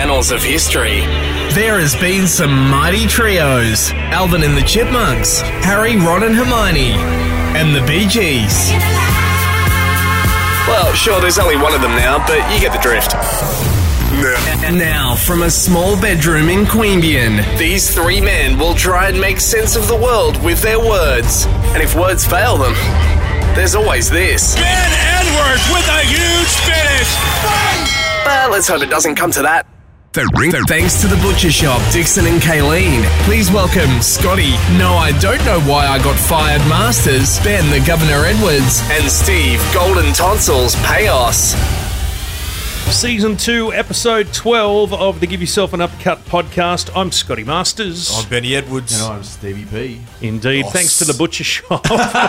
annals of history. There has been some mighty trios. Alvin and the Chipmunks, Harry, Ron and Hermione, and the Bee Gees. Well, sure, there's only one of them now, but you get the drift. Now, from a small bedroom in Queanbeyan, these three men will try and make sense of the world with their words. And if words fail them, there's always this. Ben Edwards with a huge finish! But let's hope it doesn't come to that. Thanks to the Butcher Shop, Dixon and Kayleen. Please welcome Scotty, No I Don't Know Why I Got Fired Masters, Ben the Governor Edwards, and Steve Golden Tonsils Payos. Season 2, Episode 12 of the Give Yourself an Uppercut podcast. I'm Scotty Masters. I'm Benny Edwards. And I'm Stevie P. Indeed. Boss. Thanks to the Butcher Shop.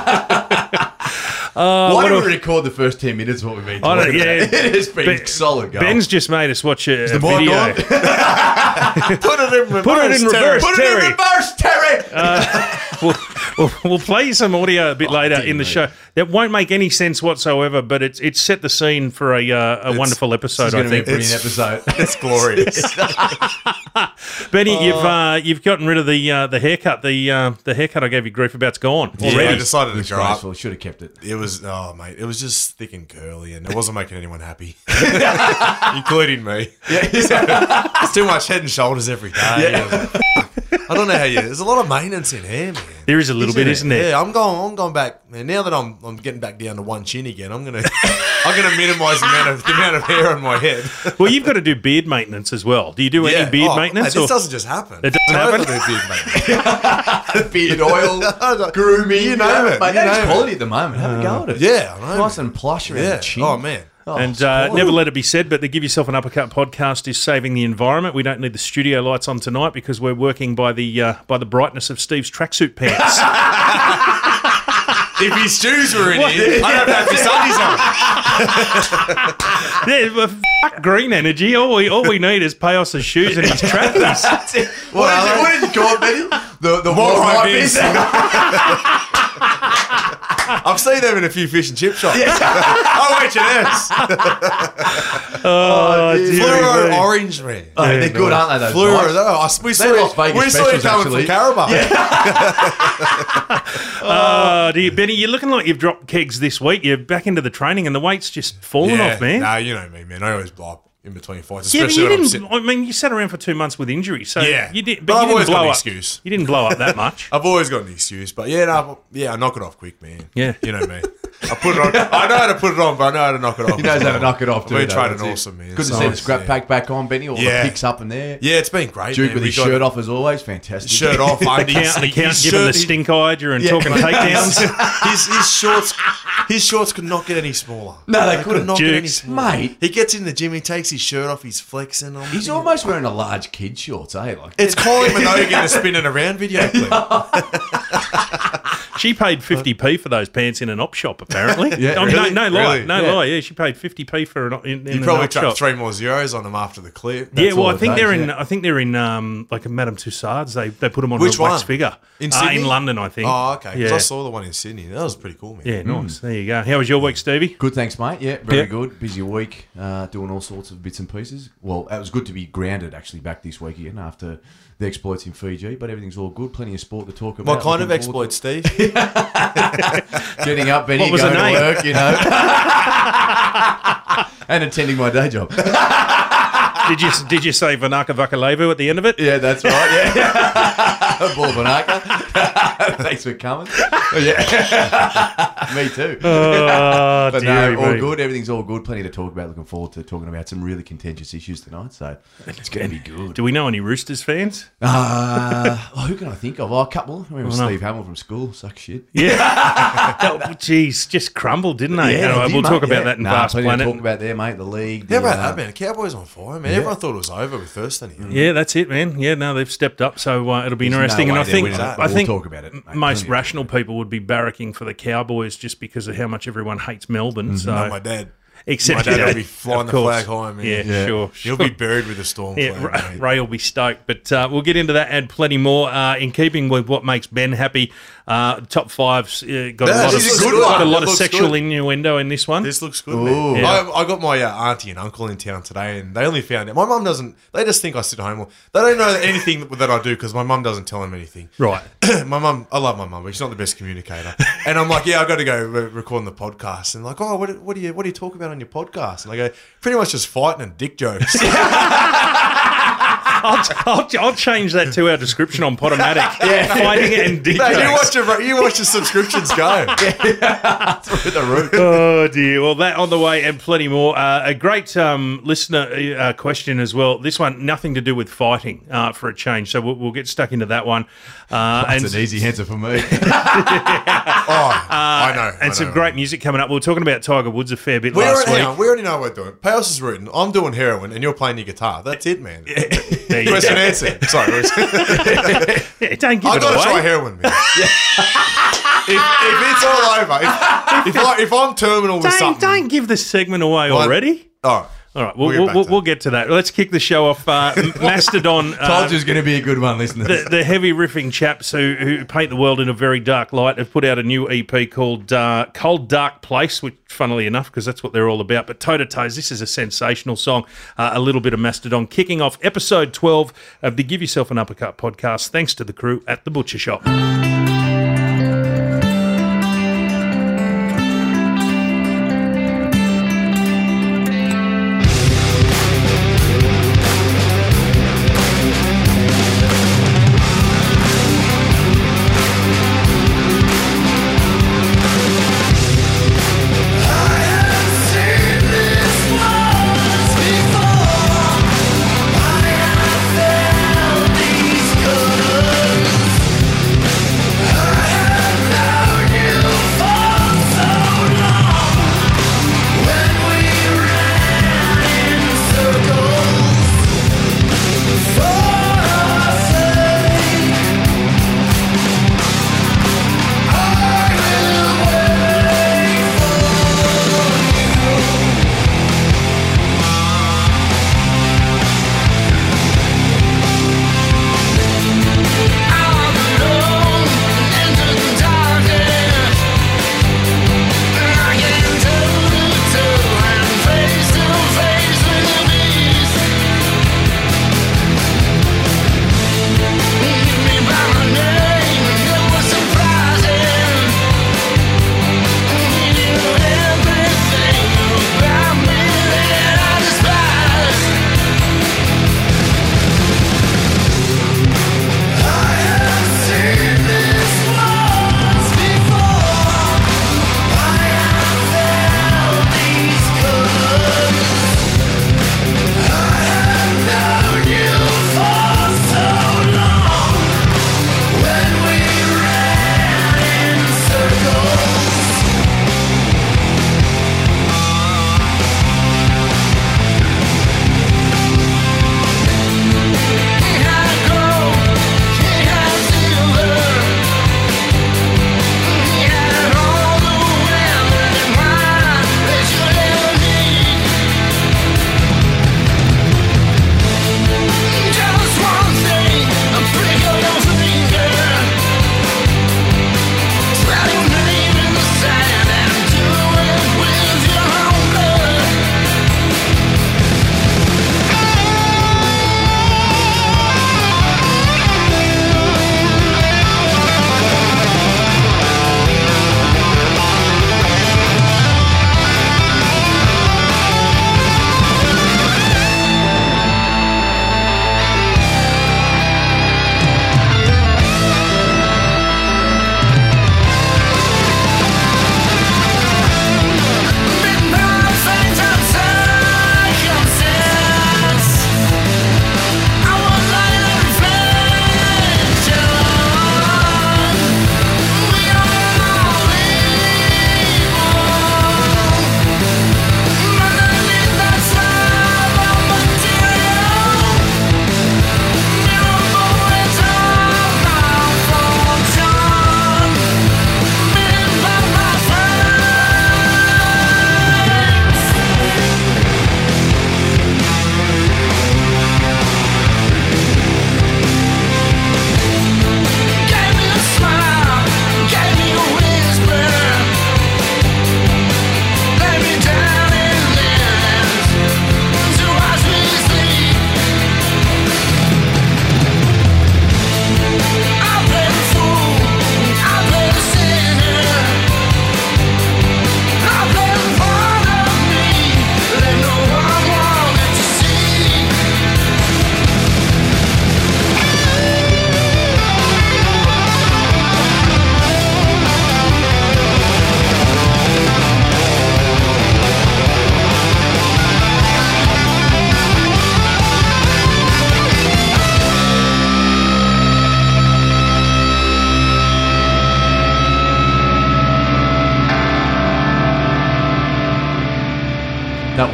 Why don't we record the first 10 minutes of what we've been I don't- talking yeah. about? It has been solid going. Ben's just made us watch a the mic video. on? Put it in reverse. Put it in reverse, Put Terry. it in reverse, Terry! We'll play you some audio a bit later dear in the me. show. That won't make any sense whatsoever, but it's set the scene for a wonderful episode, It's I going to be a think. brilliant episode. It's glorious. Benny, you've gotten rid of the haircut. The haircut I gave you grief about's gone Yeah, I already. decided to grow up. Disgraceful. Should have kept it. It was, mate, it was just thick and curly, and it wasn't making anyone happy, including me. It's too much head and shoulders every day. I don't know how you. There's a lot of maintenance in hair, man. There is a little bit, isn't there? Yeah, I'm going back, man. Now that I'm getting back down to one chin again, I'm gonna minimise the amount of hair on my head. Well, you've got to do beard maintenance as well. Do you do any beard maintenance? Mate, this doesn't just happen. It doesn't happen? I do beard maintenance. Beard oil, grooming. You name it. Mate, You that's name it. quality at the moment. Have a go at it. Yeah, I know. Nice and plush around Yeah. the chin. Oh man. Oh, And it's quality. never let it be said, but the Give Yourself an Uppercut podcast is saving the environment. We don't need the studio lights on tonight because we're working by the brightness of Steve's tracksuit pants. If his shoes were in here, I'd have to have his undies on. Yeah, well, fuck green energy. All we need is Payos' shoes and his trackies. That's it. What did you call it, Benny? The White Bears. I've seen them in a few fish and chip shops. Oh, H&S. Oh, dear Fluoro me. orange, man. Oh, they're good, aren't they, those Fluoro, bikes? we They're Las Vegas saw it specials, coming actually. from Carabao. Dear Benny, you're looking like you've dropped kegs this week. You're back into the training and the weight's just fallen off, man. Nah, you know me, man. I always blow up in between fights, Yeah, but especially you when I'm didn't. sitting. I mean, you sat around for 2 months with injury, so Yeah. you did. But But I've you always didn't got blow an up. excuse. You didn't blow up that much. I've always got an excuse, but I knock it off quick, man. Yeah. You know me. I put it on. I know how to put it on, but I know how to knock it off. He knows how to knock it off, too. We're though, training that's it. awesome, man. Good to So see the it's- scrap pack back on, Benny. All Yeah. the picks up in there. Yeah, it's been great. Duke man. with We his got shirt off as always. Fantastic. Shirt off, The undies. count giving His the shirt- stink eye during talking takedowns. His shorts could not get any smaller. No, they couldn't. not get any Jukes. smaller. Mate. He gets in the gym, he takes his shirt off, he's flexing. He's almost wearing a large kid shorts, eh? Like It's Kylie Minogue in a spinning around video clip. She paid 50p for those pants in an op shop, apparently. Yeah, Oh, really? no lie, Really? no Yeah. lie. Yeah, she paid 50p for in You an probably op shop. chucked 3 more zeros on him after the clip. Yeah, well, all I it think does, they're in. yeah. I think they're in like a Madame Tussauds. They put them on Which a wax one? figure In Sydney? in London, I think. Oh, okay. 'Cause Yeah, I saw the one in Sydney. That was pretty cool, man. yeah, nice. There you go. How was your week, Stevie? good, thanks, mate. Yeah, very Yeah. good. Busy week, doing all sorts of bits and pieces. Well, it was good to be grounded actually back this week again after the exploits in Fiji, but everything's all good. Plenty of sport to talk about. What kind of Looking forward exploit, Steve? to getting up, Benny, What was going the to name? work, you know, and attending my day job. Did you say Vanaka Vakalevu at the end of it? Yeah, that's right. Yeah, Ball Banaka. Thanks for coming. Yeah, me too. Oh, But dearie no, all me. good. Everything's all good. Plenty to talk about. Looking forward to talking about some really contentious issues tonight. So it's going to be good. Do we know any Roosters fans? Who can I think of? Oh, a couple. I remember no. Steve Hamill from school. Suck shit. Jeez, just crumbled, didn't they? Yeah, Anyway, they we'll did, talk mate, about yeah. that in Nah, Vast plenty Planet. to talk about there, mate. The league. How the, about that, man? The Cowboys on fire, man. Everyone thought it was over with Thurston. Yeah, that's it, man. Yeah, no, they've stepped up, so it'll be There's no interesting. way and I they're think winning that, but I we'll think talk about it, mate. most Plenty of rational people would be barracking for the Cowboys just because of how much everyone hates Melbourne. So Not my dad. except My dad yeah, will be flying of the course. flag high, man. Yeah, sure. He'll be buried with a storm Yeah, flag, mate. Ray will be stoked, but we'll get into that and plenty more in keeping with what makes Ben happy. Top five's got This is a good one. a lot It of looks sexual good. innuendo in this one. This looks good, man. Yeah. I got my auntie and uncle in town today, and they only found out. My mum doesn't. They just think I sit at home. They don't know anything that I do because my mum doesn't tell them anything. Right. My mum, I love my mum, but she's not the best communicator. And I'm like, I've got to go recording the podcast. And like, what do you talk about on your podcast? And I go, pretty much just fighting and dick jokes. I'll change that to our description on Podomatic. Fighting and dick Mate, jokes. you watch your subscriptions go. Through the roof. Oh dear! Well, that on the way and plenty more. A great listener question as well. This one, nothing to do with fighting for a change. So we'll get stuck into that one. That's an easy answer for me. I know. And some great music coming up. We were talking about Tiger Woods a fair bit We last already, week. we already know what we're doing. Paos is written. I'm doing heroin, and you're playing your guitar. That's it, man. There you Question go. answered. Sorry, Bruce. Yeah, don't give I've it got to try away. heroin, man. if it's all over, if I'm terminal with something, Don't give the segment away already. All right. All right, We'll get back to we'll get to that. Let's kick the show off. Mastodon. Told you it was going to be a good one, listeners. The heavy riffing chaps who paint the world in a very dark light have put out a new EP called Cold Dark Place, which, funnily enough, because that's what they're all about. But Toe to Toes, this is a sensational song. A little bit of Mastodon kicking off episode 12 of the Give Yourself an Uppercut podcast, thanks to the crew at The Butcher Shop. These colors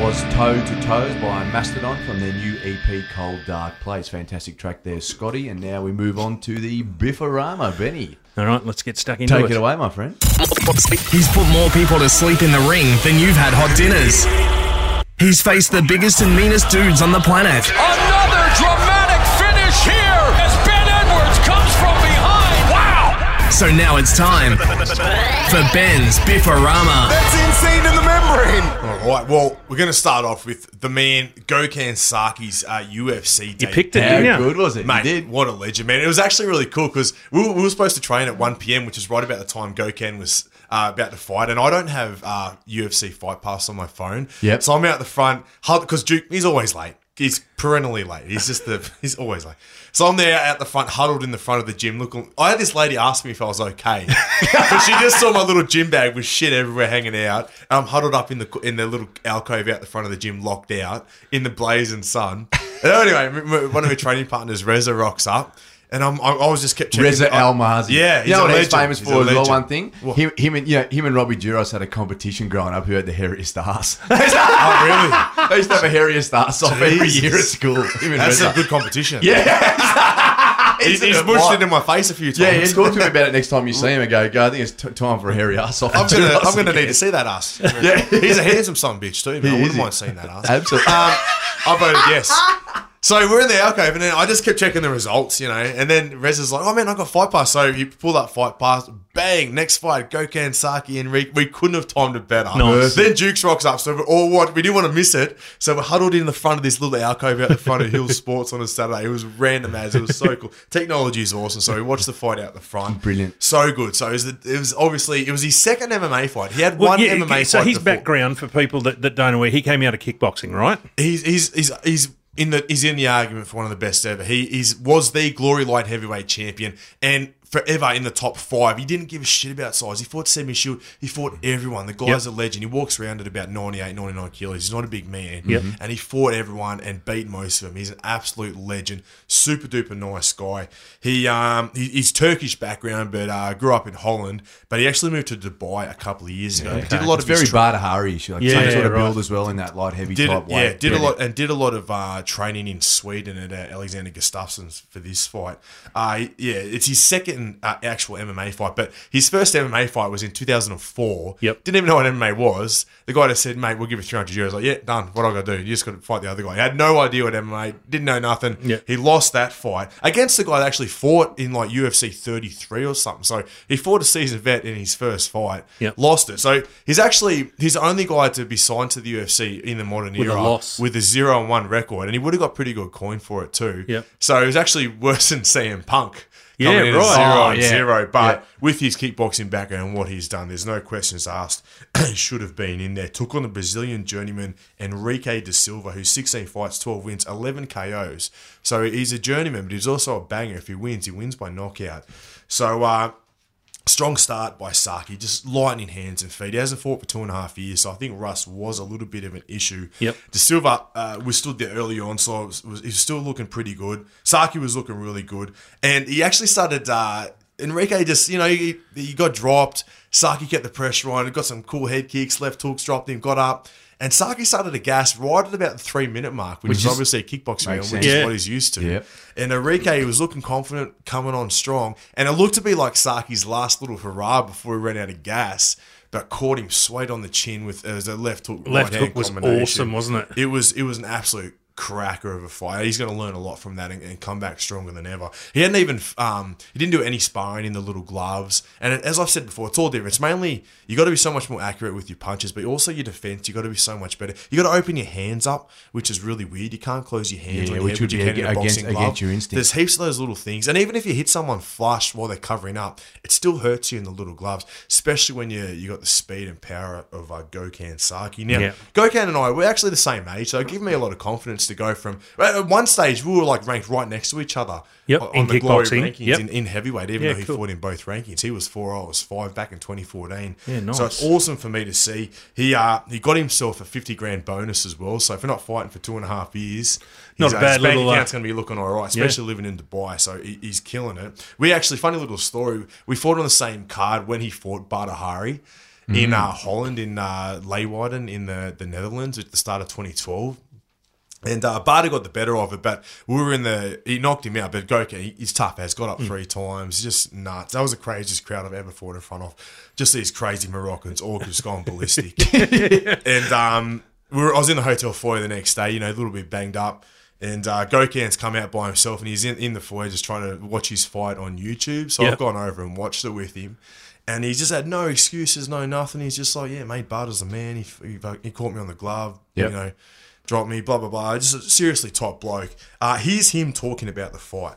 was Toe to Toes by Mastodon from their new EP, Cold Dark Place. Fantastic track there, Scotty. And now we move on to the Biffarama, Benny. All right, let's get stuck into it. Take it away, my friend. He's put more people to sleep in the ring than you've had hot dinners. He's faced the biggest and meanest dudes on the planet. Another dramatic finish here as Ben Edwards comes from behind. Wow! So now it's time for Ben's Biffarama. That's insane in the membrane. All right, well, we're going to start off with the man, Gokhan Saki's UFC debut. You picked it, How didn't you? good was it? Mate, You did. what a legend, man. It was actually really cool because we were supposed to train at 1 p.m, which is right about the time Gokhan was about to fight. And I don't have UFC Fight Pass on my phone. Yep. So I'm out the front because Duke, he's always late. He's perennially late. He's always late. So I'm there out the front, huddled in the front of the gym. Looking, I had this lady ask me if I was okay, but she just saw my little gym bag with shit everywhere hanging out. And I'm huddled up in the little alcove out the front of the gym, locked out in the blazing sun. And anyway, one of her training partners, Reza, rocks up. And I was just kept checking. Reza Almazi. Yeah, you know what he's legend. famous He's for a as well. legend. One thing, What? him and Robbie Duros had a competition growing up. Who had the hairiest ass? Oh, really? They used to have a hairiest ass off every Jesus. year at school. Him and That's Reza. a good competition. Yeah, He's mushed it in my face a few times. Yeah, talk to me about it next time you see him and go, I think it's time for a hairy ass off. I'm gonna need to see that ass. Yeah. He's a handsome son bitch too, man. I wouldn't is. mind seeing that ass. Absolutely. I voted yes. So we're in the alcove, and then I just kept checking the results, and then Reza's like, oh man, I got Fight Pass. So he pulled up Fight Pass, bang, next fight, Gokhan Saki and Reek. We couldn't have timed it better. Nice. Then Jukes rocks up, so we didn't want to miss it. So we're huddled in the front of this little alcove out the front of Hill Sports on a Saturday. It was random as, it was so cool. Technology is awesome. So we watched the fight out the front. Brilliant. So good. So it was his second MMA fight. He had one MMA fight. So his before. background for people that don't know, where he came out of kickboxing, right? He's in the argument for one of the best ever. He was the Glory Light Heavyweight Champion and forever in the top 5. He didn't give a shit about size. He fought Semi Shield. He fought everyone. The guy's a legend. He walks around at about 98, 99 kilos. He's not a big man. Yep. And he fought everyone and beat most of them. He's an absolute legend. Super duper nice guy. He's Turkish background, but grew up in Holland. But he actually moved to Dubai a couple of years ago. He did a lot It's of his very Badahari-ish, like Yeah, same sort of right. build as well in that light heavy type way. did a lot of training in Sweden at Alexander Gustafsson's for this fight. It's his second actual MMA fight, but his first MMA fight was in 2004. Yep. Didn't even know what MMA was. The guy just said, "Mate, we'll give you 300 euros." Like, yeah, done. What I got to do? You just got to fight the other guy. He had no idea what MMA. Didn't know nothing. Yep. He lost that fight against the guy that actually fought in like UFC 33 or something. So he fought a seasoned vet in his first fight. Yep. Lost it. So he's the only guy to be signed to the UFC in the modern With a era loss. with a 0-1 record, and he would have got pretty good coin for it too. Yep. So it was actually worse than CM Punk. Yeah, Coming in at right. 0-0, but Yeah. with his kickboxing background and what he's done, there's no questions asked. He should have been in there. Took on the Brazilian journeyman Enrique da Silva, who's 16 fights, 12 wins, 11 KOs. So he's a journeyman, but he's also a banger. If he wins by knockout. So strong start by Saki, just lightning hands and feet. He hasn't fought for 2.5 years, so I think rust was a little bit of an issue. Yep. De Silva was stood there early on, so he was still looking pretty good. Saki was looking really good, and he actually started. Enrique just, he got dropped. Saki kept the pressure on. He got some cool head kicks, left hooks, dropped him, got up. And Saki started to gas right at about the 3-minute mark, which is obviously a kickboxing round, makes which sense. is what he's used to. Yep. And Enrique was looking confident, coming on strong. And it looked to be like Saki's last little hurrah before he ran out of gas, but caught him straight on the chin with a left hook. Left right-hand hook was combination. awesome, wasn't it? It was an absolute cracker of a fight. He's going to learn a lot from that and come back stronger than ever. He hadn't even he didn't do any sparring in the little gloves. And as I've said before, it's all different. It's mainly you got to be so much more accurate with your punches, but also your defense. You got to be so much better. You got to open your hands up, which is really weird. You can't close your hands on your which head, would you be can in a boxing glove. against your instinct. There's heaps of those little things, and even if you hit someone flush while they're covering up, it still hurts you in the little gloves, especially when you got the speed and power of Gokhan Saki. Now, Yeah. Gokhan and I, we're actually the same age, so it gave me a lot of confidence to go from. At one stage, we were like ranked right next to each other. Yep, on in the Glory kickboxing. rankings Yep. in heavyweight, even Yeah, though he cool. fought in both rankings. He was 4, I was 5 back in 2014. Yeah, nice. So it's awesome for me to see. He got himself a 50 grand bonus as well. So if you're not fighting for 2.5 years, Not a bad his bank little, account's going to be looking all right, especially living in Dubai. So he's killing it. We actually, funny little story, we fought on the same card when he fought Badahari. in Holland, in Leeuwarden, in the Netherlands at the start of 2012. And Barter got the better of it, but we were he knocked him out, but Goka, he's tough as, got up 3 times, just nuts. That was the craziest crowd I've ever fought in front of. Just these crazy Moroccans, all just gone ballistic. And I was in the hotel foyer the next day, a little bit banged up, and Gokan's come out by himself, and he's in the foyer just trying to watch his fight on YouTube. So I've gone over and watched it with him. And he's just had no excuses, no nothing. He's just like, yeah, mate, Barter's the man. He caught me on the glove, dropped me, blah, blah, blah. Just a seriously top bloke. Here's him talking about the fight.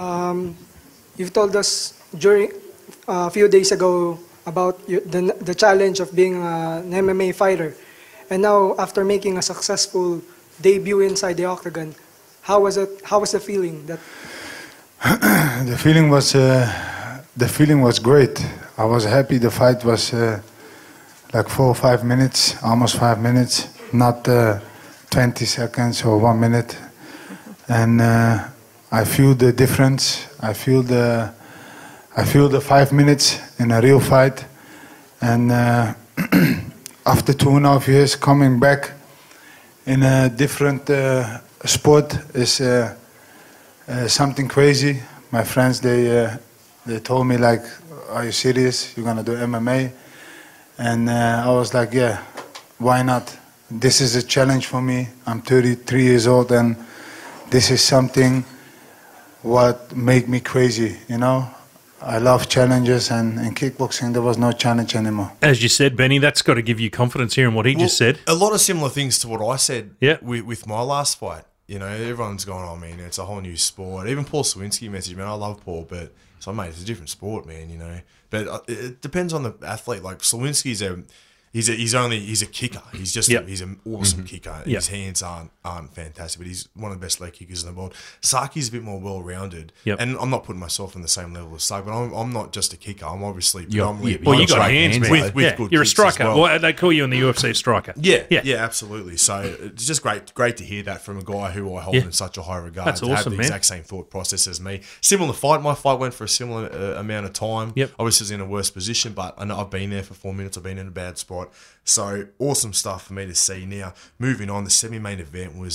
You've told us during a few days ago about the challenge of being an MMA fighter. And now, after making a successful debut inside the octagon, how was it? How was the feeling? The feeling was great. I was happy. The fight was like 4 or 5 minutes, almost 5 minutes, not 20 seconds or 1 minute. And I feel the difference. I feel the 5 minutes in a real fight. And after 2.5 years coming back in a different sport is something crazy. My friends, they told me like, are you serious? You're gonna do MMA? And I was like, yeah, why not? This is a challenge for me. I'm 33 years old, and this is something what make me crazy, I love challenges, and in kickboxing there was no challenge anymore. As you said, Benny, that's got to give you confidence here in what he just said. A lot of similar things to what I said with my last fight. Everyone's going, oh, man, it's a whole new sport. Even Paul Sawinski messaged, man, I love Paul, but it's like, mate, it's a different sport, man, But it depends on the athlete. Like, Sawinski's he's a kicker. He's just he's an awesome kicker. His hands aren't fantastic, but he's one of the best leg kickers in the world. Saki's a bit more well-rounded, and I'm not putting myself on the same level as Saki, but I'm not just a kicker. I'm obviously predominantly you got hands, man. With good You're a kicks striker. as well. They call you in the UFC a striker. Yeah, absolutely. So it's just great to hear that from a guy who I hold in such a high regard. That's to awesome, have the man. exact same thought process as me. Similar fight. My fight went for a similar amount of time. Yep. Obviously, was in a worse position, but I know I've been there for 4 minutes. I've been in a bad spot. So awesome stuff for me to see. Now, moving on, the semi-main event was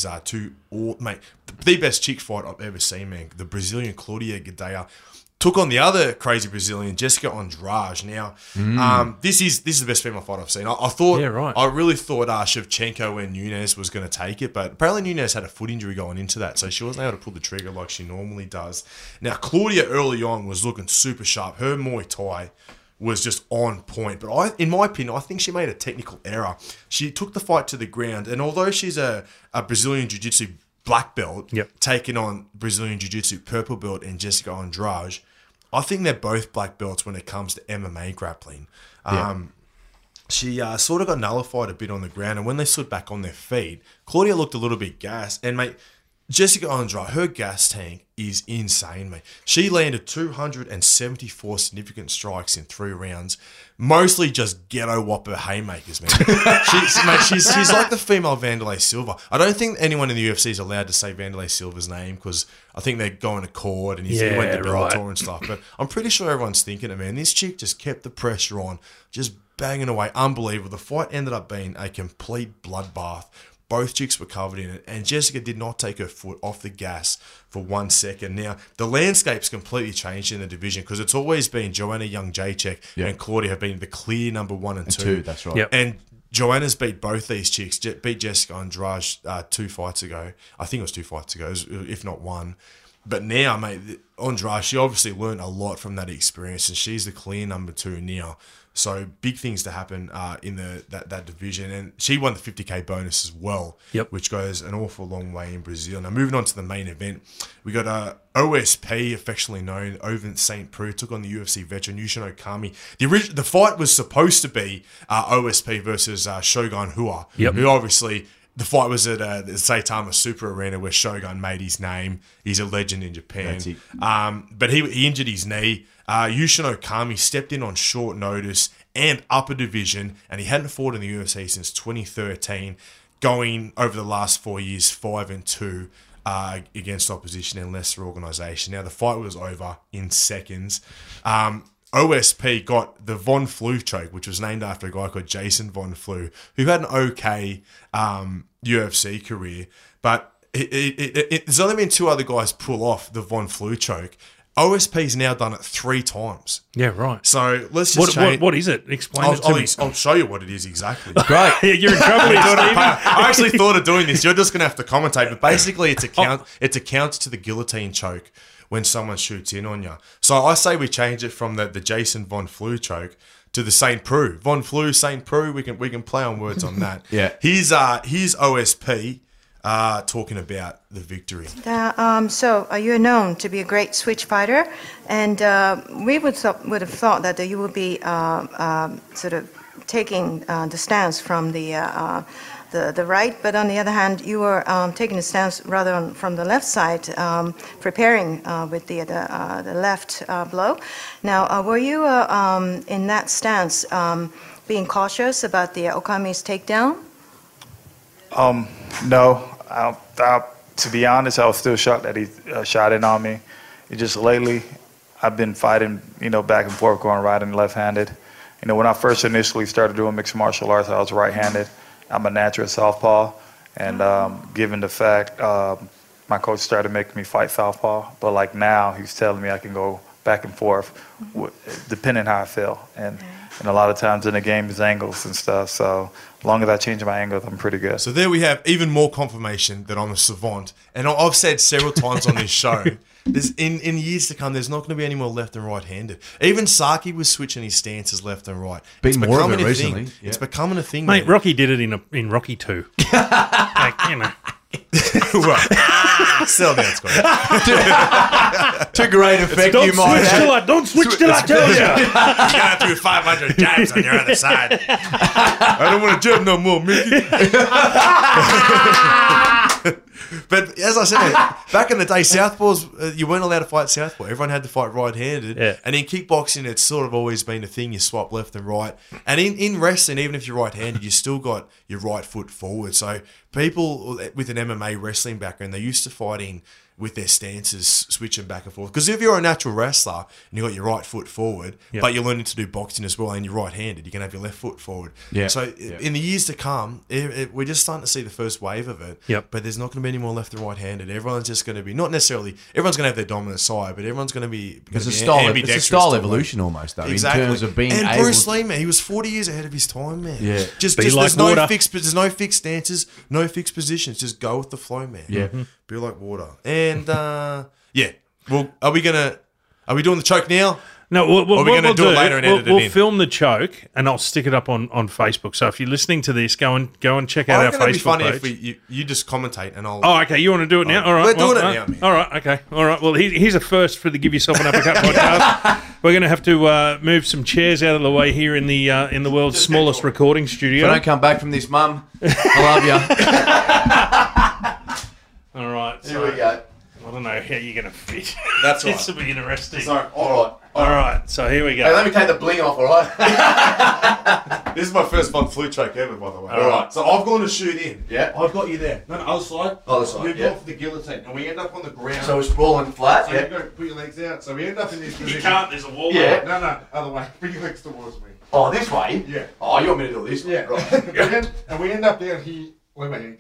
the best chick fight I've ever seen, man. The Brazilian Claudia Gadelha took on the other crazy Brazilian, Jessica Andrade. Now, this is the best female fight I've seen. I really thought Shevchenko and Nunes was going to take it, but apparently Nunes had a foot injury going into that, so she wasn't able to pull the trigger like she normally does. Now, Claudia early on was looking super sharp. Her Muay Thai was just on point. But in my opinion, I think she made a technical error. She took the fight to the ground, and although she's a Brazilian Jiu-Jitsu black belt, taking on Brazilian Jiu-Jitsu purple belt and Jessica Andrade, I think they're both black belts when it comes to MMA grappling. She sort of got nullified a bit on the ground, and when they stood back on their feet, Claudia looked a little bit gassed. And, mate, Jessica Andrade, her gas tank is insane, mate. She landed 274 significant strikes in 3 rounds, mostly just ghetto whopper haymakers, man. She's like the female Wanderlei Silva. I don't think anyone in the UFC is allowed to say Wanderlei Silva's name because I think they're going to court and he went to Bellator and stuff. But I'm pretty sure everyone's thinking it, man. This chick just kept the pressure on, just banging away. Unbelievable. The fight ended up being a complete bloodbath. Both chicks were covered in it, and Jessica did not take her foot off the gas for 1 second. Now, the landscape's completely changed in the division because it's always been Joanna Jędrzejczyk and Claudia have been the clear number 1 and 2. That's right. Yep. And Joanna's beat both these chicks, beat Jessica Andrade 2 fights ago. I think it was 2 fights ago, if not 1. But now, mate, Andrade, she obviously learned a lot from that experience, and she's the clear number 2 now. So big things to happen in that division. And she won the 50K bonus as well, which goes an awful long way in Brazil. Now, moving on to the main event, we got OSP, affectionately known, Ovince St. Preux, took on the UFC veteran Yushin Okami. The fight was supposed to be OSP versus Shogun Rua, who obviously... The fight was at the Saitama Super Arena where Shogun made his name. He's a legend in Japan. But he injured his knee. Yushin Okami stepped in on short notice and upper division, and he hadn't fought in the UFC since 2013, going over the last 4 years 5-2 against opposition and lesser organisation. Now, the fight was over in seconds. OSP got the Von Flue choke, which was named after a guy called Jason Von Flue, who had an okay UFC career, but there's only been 2 other guys pull off the Von Flue choke. OSP's now done it 3 times. Yeah, right. So let's just what is it? Explain it to me. I'll show you what it is exactly. Great. You're in trouble here, Stephen. I actually thought of doing this. You're just going to have to commentate. But basically, it's a counter to the guillotine choke when someone shoots in on you. So I say we change it from the Jason Von Flue choke to the St. Preux. Von Flue, St. Preux, we can play on words on that. Yeah. Here's OSP talking about the victory. So you're known to be a great switch fighter, and we would have thought that you would be sort of taking the stance from the right, but on the other hand, you were taking the stance rather from the left side, preparing with the left blow. Now, were you in that stance being cautious about the Okami's takedown? No. To be honest, I was still shocked that he shot in on me. It just lately, I've been fighting, back and forth, going right and left-handed. When I first initially started doing mixed martial arts, I was right-handed. I'm a natural southpaw, and given the fact my coach started making me fight southpaw, but like now he's telling me I can go back and forth, depending how I feel. And a lot of times in the game is angles and stuff. So as long as I change my angles, I'm pretty good. So there we have even more confirmation that I'm a savant. And I've said several times on this show, in years to come, there's not going to be any more left and right-handed. Even Saki was switching his stances left and right. Been more of it recently. Yeah. It's becoming a thing, mate. Rocky did it in Rocky 2. Still that's good. To great effect, you might have. Don't switch till I tell you. You're going to do 500 jabs on your other side. I don't want to jab no more, Mickey. But as I said, back in the day, southpaws, you weren't allowed to fight southpaw. Everyone had to fight right-handed. Yeah. And in kickboxing, it's sort of always been a thing. You swap left and right. And in wrestling, even if you're right-handed, you still got your right foot forward. So people with an MMA wrestling background, they used to fight in with their stances switching back and forth. Because if you're a natural wrestler and you've got your right foot forward, but you're learning to do boxing as well and you're right-handed, you can have your left foot forward. Yeah. So in the years to come, we're just starting to see the first wave of it. Yep. But there's not going to be any more left and right-handed. Everyone's just going to be, not necessarily, everyone's going to have their dominant side, but everyone's going to be It's a style evolution almost, though, exactly. in terms of being and able Bruce Lee, man, he was 40 years ahead of his time, man. Yeah. Just like there's water. there's no fixed stances, no fixed positions. Just go with the flow, man. Yeah. Be like water. And yeah. Well, are we doing the choke now? No, Or are we going to do it later and edit it We'll in? film the choke and I'll stick it up on Facebook. So if you're listening to this, go and check out I our reckon it'd be Facebook funny page. if you just commentate and I'll. Oh, okay. You want to do it now? All right. We're doing it now, man. All right. Okay. All right. Well, here's a first for the Give Yourself an Uppercut podcast. We're going to have to move some chairs out of the way here in the world's smallest recording studio. If I don't come back from this, Mum, I love you. All right. Here we go. I don't know how you're going to fit. That's right. This will be interesting. Sorry. All right. So here we go. Hey, let me take the bling off, all right? This is my first Von Flue choke ever, by the way. All right. So I've gone to shoot in. Yeah. I've got you there. No, other side. Other side, You've yeah. gone for the guillotine. And we end up on the ground. So we're sprawling flat, So you go put your legs out. So we end up in this position. You can't. There's a wall. Yeah. No, other way. Bring your legs towards me. Oh, this way? Yeah. Oh, you want me to do this? Yeah. Right. And we end up down here. Wait a minute.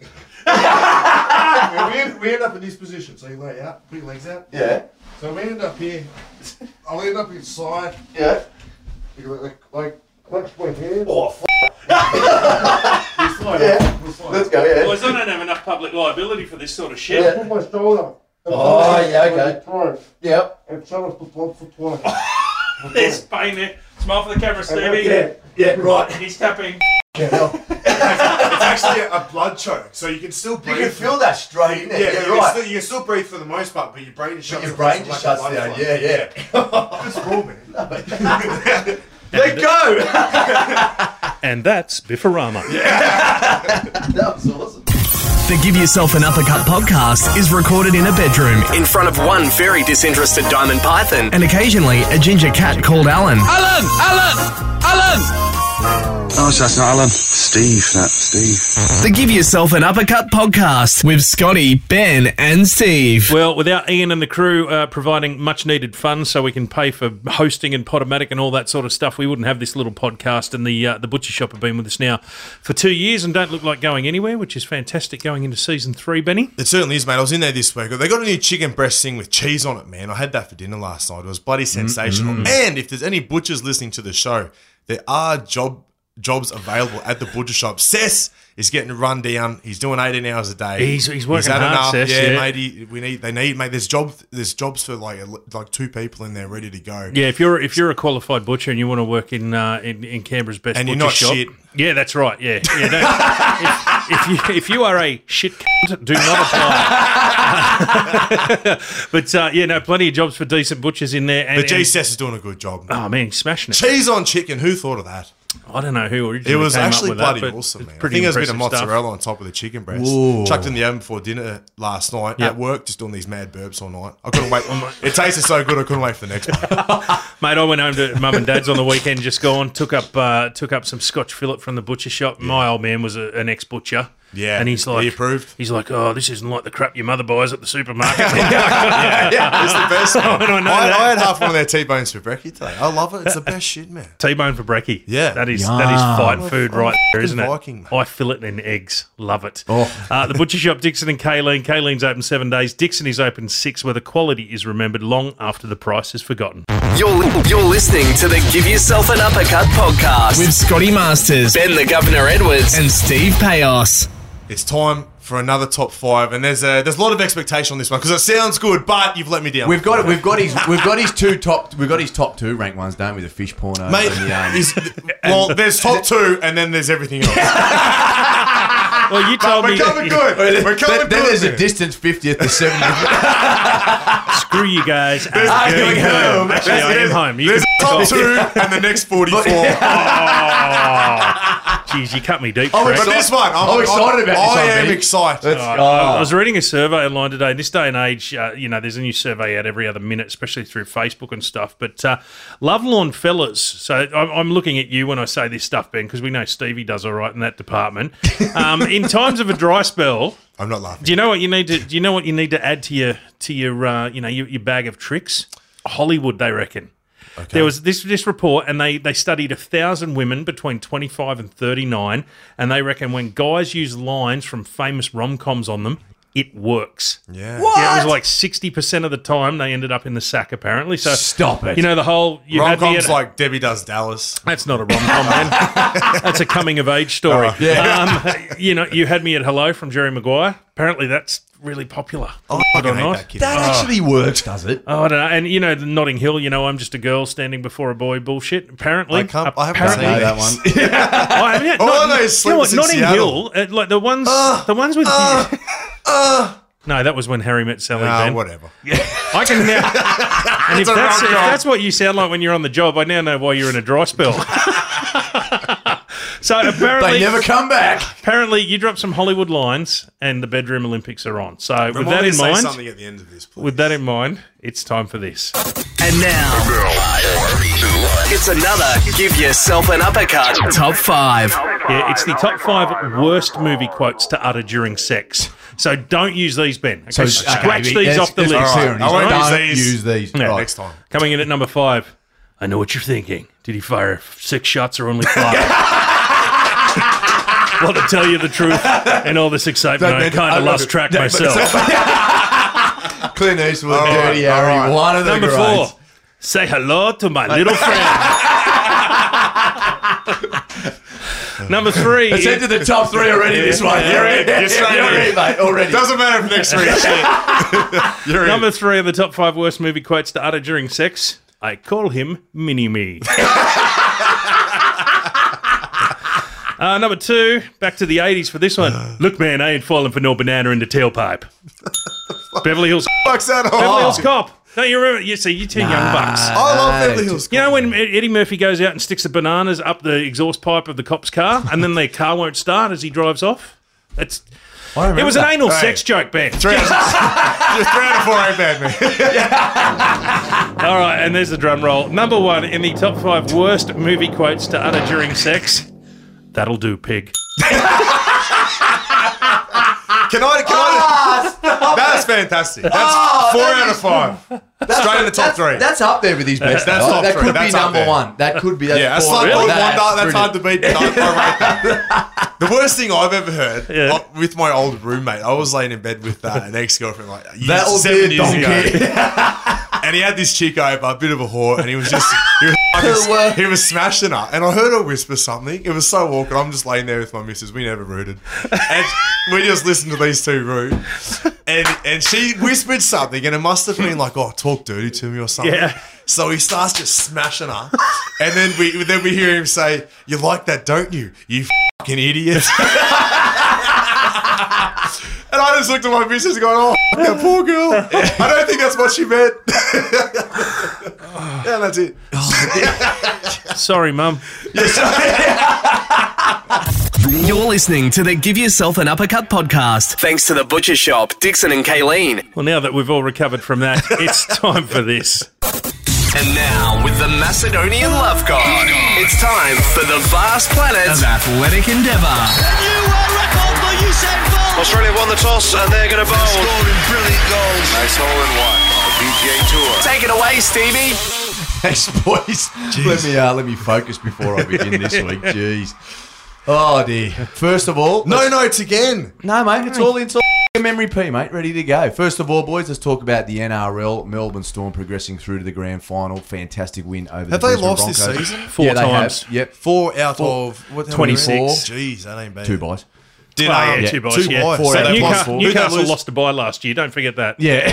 And we end up in this position. So you lay out, put your legs out. Yeah. So we end up here. I'll end up inside. Yeah. Like clutch my hand. Oh, We'll slide yeah. up. We'll slide Let's up. go, yeah. Boys, I don't have enough public liability for this sort of shit. Yeah. Put my shoulder. Oh, yeah, okay. Throat. Yep. And shut off the blood for twice. There's pain there. Smile for the camera, Stevie. Yeah, right. He's tapping. It's actually a blood choke, so you can still You breathe. can feel that straight, isn't it? Yeah, Yeah, you right. can still breathe for the most part, but your brain just But shuts your down. brain just shuts down. Yeah. It's cool, man. Let go! And that's Biffarama. That was awesome. The Give Yourself an Uppercut podcast is recorded in a bedroom in front of one very disinterested diamond python and occasionally a ginger cat called Alan. Alan! Oh, that's not Alan. Steve. The Give Yourself an Uppercut podcast with Scotty, Ben and Steve. Well, without Ian and the crew providing much-needed funds so we can pay for hosting and Podomatic and all that sort of stuff, we wouldn't have this little podcast. And the Butcher Shop have been with us now for 2 years and don't look like going anywhere, which is fantastic going into season 3, Benny. It certainly is, mate. I was in there this week. They got a new chicken breast thing with cheese on it, man. I had that for dinner last night. It was bloody sensational. And if there's any butchers listening to the show, there are jobs available at the Butcher Shop. Sess is getting run down. He's doing 18 hours a day. He's working hard, Sess. Yeah, mate. There's jobs for like 2 people in there ready to go. Yeah, if you're a qualified butcher and you want to work in Canberra's best and butcher you're not shop, shit. Yeah, that's right. Yeah. If you are a shit cunt, do not apply. But plenty of jobs for decent butchers in there. But Sess is doing a good job. Oh man, he's smashing it. Cheese on chicken. Who thought of that? I don't know who originally It was came actually up with that, bloody but awesome, man. I pretty think there's a bit of impressive mozzarella stuff. on top of the chicken breast. Whoa. Chucked in the oven before dinner last night Yep. at work, just doing these mad burps all night. I couldn't wait. It tasted so good, I couldn't wait for the next one. Mate, I went home to Mum and Dad's on the weekend, just gone, took up some Scotch fillet from the butcher shop. Yeah. My old man was an ex-butcher. Yeah, and he's like, he approved. He's like, oh, this isn't like the crap your mother buys at the supermarket. yeah, it's the best. I had half one of their T-bones for brekkie today. I love it. It's the best shit, man. T-bone for brekkie. Yeah, that is fight food right there, isn't it? Viking, I fillet and eggs, love it. The Butcher Shop, Dixon and Kayleen. Kayleen's open 7 days. Dixon is open 6, where the quality is remembered long after the price is forgotten. You're listening to the Give Yourself an Uppercut podcast with Scotty Masters, Ben the Governor Edwards, and Steve Payos. It's time for another top 5, and there's a lot of expectation on this one because it sounds good, but you've let me down. We've got his top 2 ranked ones, don't we? The fish porno, mate. Well, there's top 2, and then there's everything else. Well, you told me we're coming good. We're coming good. Then there's a distance 50th to 70th. Screw you guys. I'm going home. Actually, I am home. There's top 2 and the next 44. Jeez, you cut me deep. But this one, I'm excited about this one. I am excited. I was reading a survey online today. In this day and age, there's a new survey out every other minute, especially through Facebook and stuff. But Lovelorn fellas, so I'm looking at you when I say this stuff, Ben, because we know Stevie does all right in that department. In times of a dry spell, I'm not laughing. Do you know what you need to add to your bag of tricks? Hollywood, they reckon. Okay. There was this report, and they studied 1,000 women between 25 and 39, and they reckon when guys use lines from famous rom-coms on them, it works. Yeah. What? Yeah, it was like 60% of the time they ended up in the sack, apparently. So stop it. You know, the whole... Rom-coms like Debbie Does Dallas. That's not a rom-com, man. That's a coming-of-age story. You had me at Hello from Jerry Maguire. Apparently that's really popular. Oh, I hate that kid. That actually works, does it? Oh, I don't know. And, the Notting Hill, I'm just a girl standing before a boy bullshit. Apparently. I haven't seen that one. I haven't yet. Notting Hill, like the ones with... No, that was when Harry met Sally. Ben. Whatever. I can now... And if that's what you sound like when you're on the job, I now know why you're in a dry spell. So apparently... They never come back. Apparently you dropped some Hollywood lines and the Bedroom Olympics are on. So with that in mind... something at the end of this, please. With that in mind, it's time for this. And now, it's another Give Yourself an Uppercut Top 5. Yeah, it's the top 5 worst movie quotes to utter during sex. So don't use these, Ben. Okay, So scratch these off the list. Right. I won't use these. Yeah. Right. Next time. Coming in at number 5. I know what you're thinking. Did he fire 6 shots or only 5? Well, to tell you the truth, and all this excitement, I kind of lost track myself. Clint Eastwood, Dirty Harry, one of the Number greats. 4. Say hello to my little friend. Number 3. It's into the top 3 already, this one. You're in, mate, already. Doesn't matter if next 3 is shit. You're in. Number 3 of the top 5 worst movie quotes to utter during sex. I call him Mini-Me. Number 2, back to the 80s for this one. Look, man, I ain't falling for no banana in the tailpipe. Beverly Hills. Fuck's that Beverly Hills Cop. Don't you remember? You see, you two young bucks. I love Beverly Hills Cop. You know when Eddie Murphy goes out and sticks the bananas up the exhaust pipe of the cop's car, and then their car won't start as he drives off? It was an anal sex joke, Ben. 3 out of 4 ain't bad, man. All right, and there's the drum roll. Number 1 in the top 5 worst movie quotes to utter during sex. That'll do, pig. Can I? That's fantastic. That's 4 out of 5. Straight in the top 3. That's up there with his best. That's top that 3. could That's be up number there. 1. That could be. That's Yeah, that's four. like Really? that's hard to brilliant. beat. I rate that. The worst thing I've ever heard with my old roommate, I was laying in bed with an ex-girlfriend like That'll 7 be a years donkey. ago. And he had this chick over, a bit of a whore, and he was he was smashing her. And I heard her whisper something. It was so awkward. I'm just laying there with my missus. We never rooted. And we just listened to these two root. And she whispered something, and it must have been like, "Oh, talk dirty to me" or something. Yeah. So he starts just smashing her, and then we hear him say, "You like that, don't you? You fucking idiot." And I just looked at my missus going, "Oh, that poor girl. I don't think that's what she meant." Yeah, that's it. Sorry, Mum. You're listening to the Give Yourself an Uppercut podcast. Thanks to The Butcher Shop, Dixon and Kayleen. Well, now that we've all recovered from that, it's time for this. And now, with the Macedonian Love God, it's time for the vast planet of athletic endeavour. Australia won the toss and they're going to bowl. Scoring brilliant goals. Nice hole in one on the PGA Tour. Take it away, Stevie. Thanks, boys. Let me focus before I begin this week. Jeez. Oh dear. First of all, No notes again. no, mate. It's all memory P, mate. Ready to go. First of all, boys, let's talk about the NRL. Melbourne Storm progressing through to the grand final. Fantastic win over the Have they Brisbane lost this Broncos. season? 4 Yeah, they times. have. Yep. 4 out of what? 26. Jeez, that ain't bad. 2 buys. Did Oh, yeah, yeah, 2 buys, two yeah. buys. Four So out of Newcastle, four. Newcastle lose? lost a bye last year. Don't forget that. Yeah.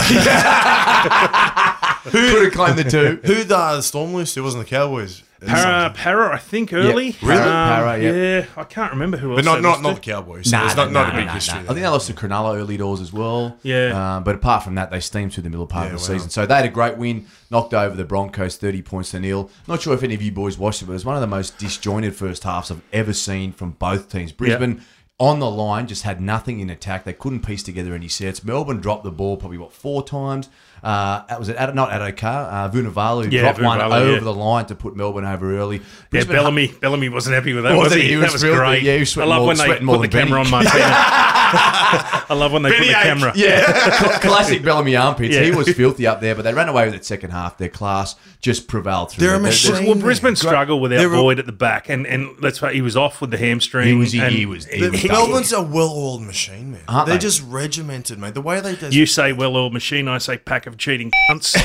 Could have claimed the 2. Who the Storm lose? It wasn't the Cowboys. Para, I think, early. Really? Para, yeah. Yeah, I can't remember who else. But not they not lost not to. the Cowboys. So there's not a big history. I think they lost to Cronulla early doors as well. Yeah. But apart from that, they steamed through the middle part of the wow. season. So they had a great win, knocked over the Broncos 30 points to 0. Not sure if any of you boys watched it, but it was one of the most disjointed first halves I've ever seen from both teams. Brisbane on the line just had nothing in attack. They couldn't piece together any sets. Melbourne dropped the ball probably, 4 times? Was it not Adokar? Vunivalu dropped one over the line to put Melbourne over early. Yeah, Brisbane Bellamy wasn't happy with that, was he? That was filthy. great. Yeah, he was I love when they sweating put the camera on Martina. I love when they put the camera. Yeah, classic Bellamy armpits. Yeah. He was filthy up there, but they ran away with it second half. Their class just prevailed through. They're a it. machine. Well, Brisbane struggled without They were- Boyd at the back, and let's face it, he was off with the hamstring. He was The Melbourne's a well-oiled machine, man. Aren't They're they? just regimented, mate. The way they do You say well-oiled machine, I say pack of cheating cunts.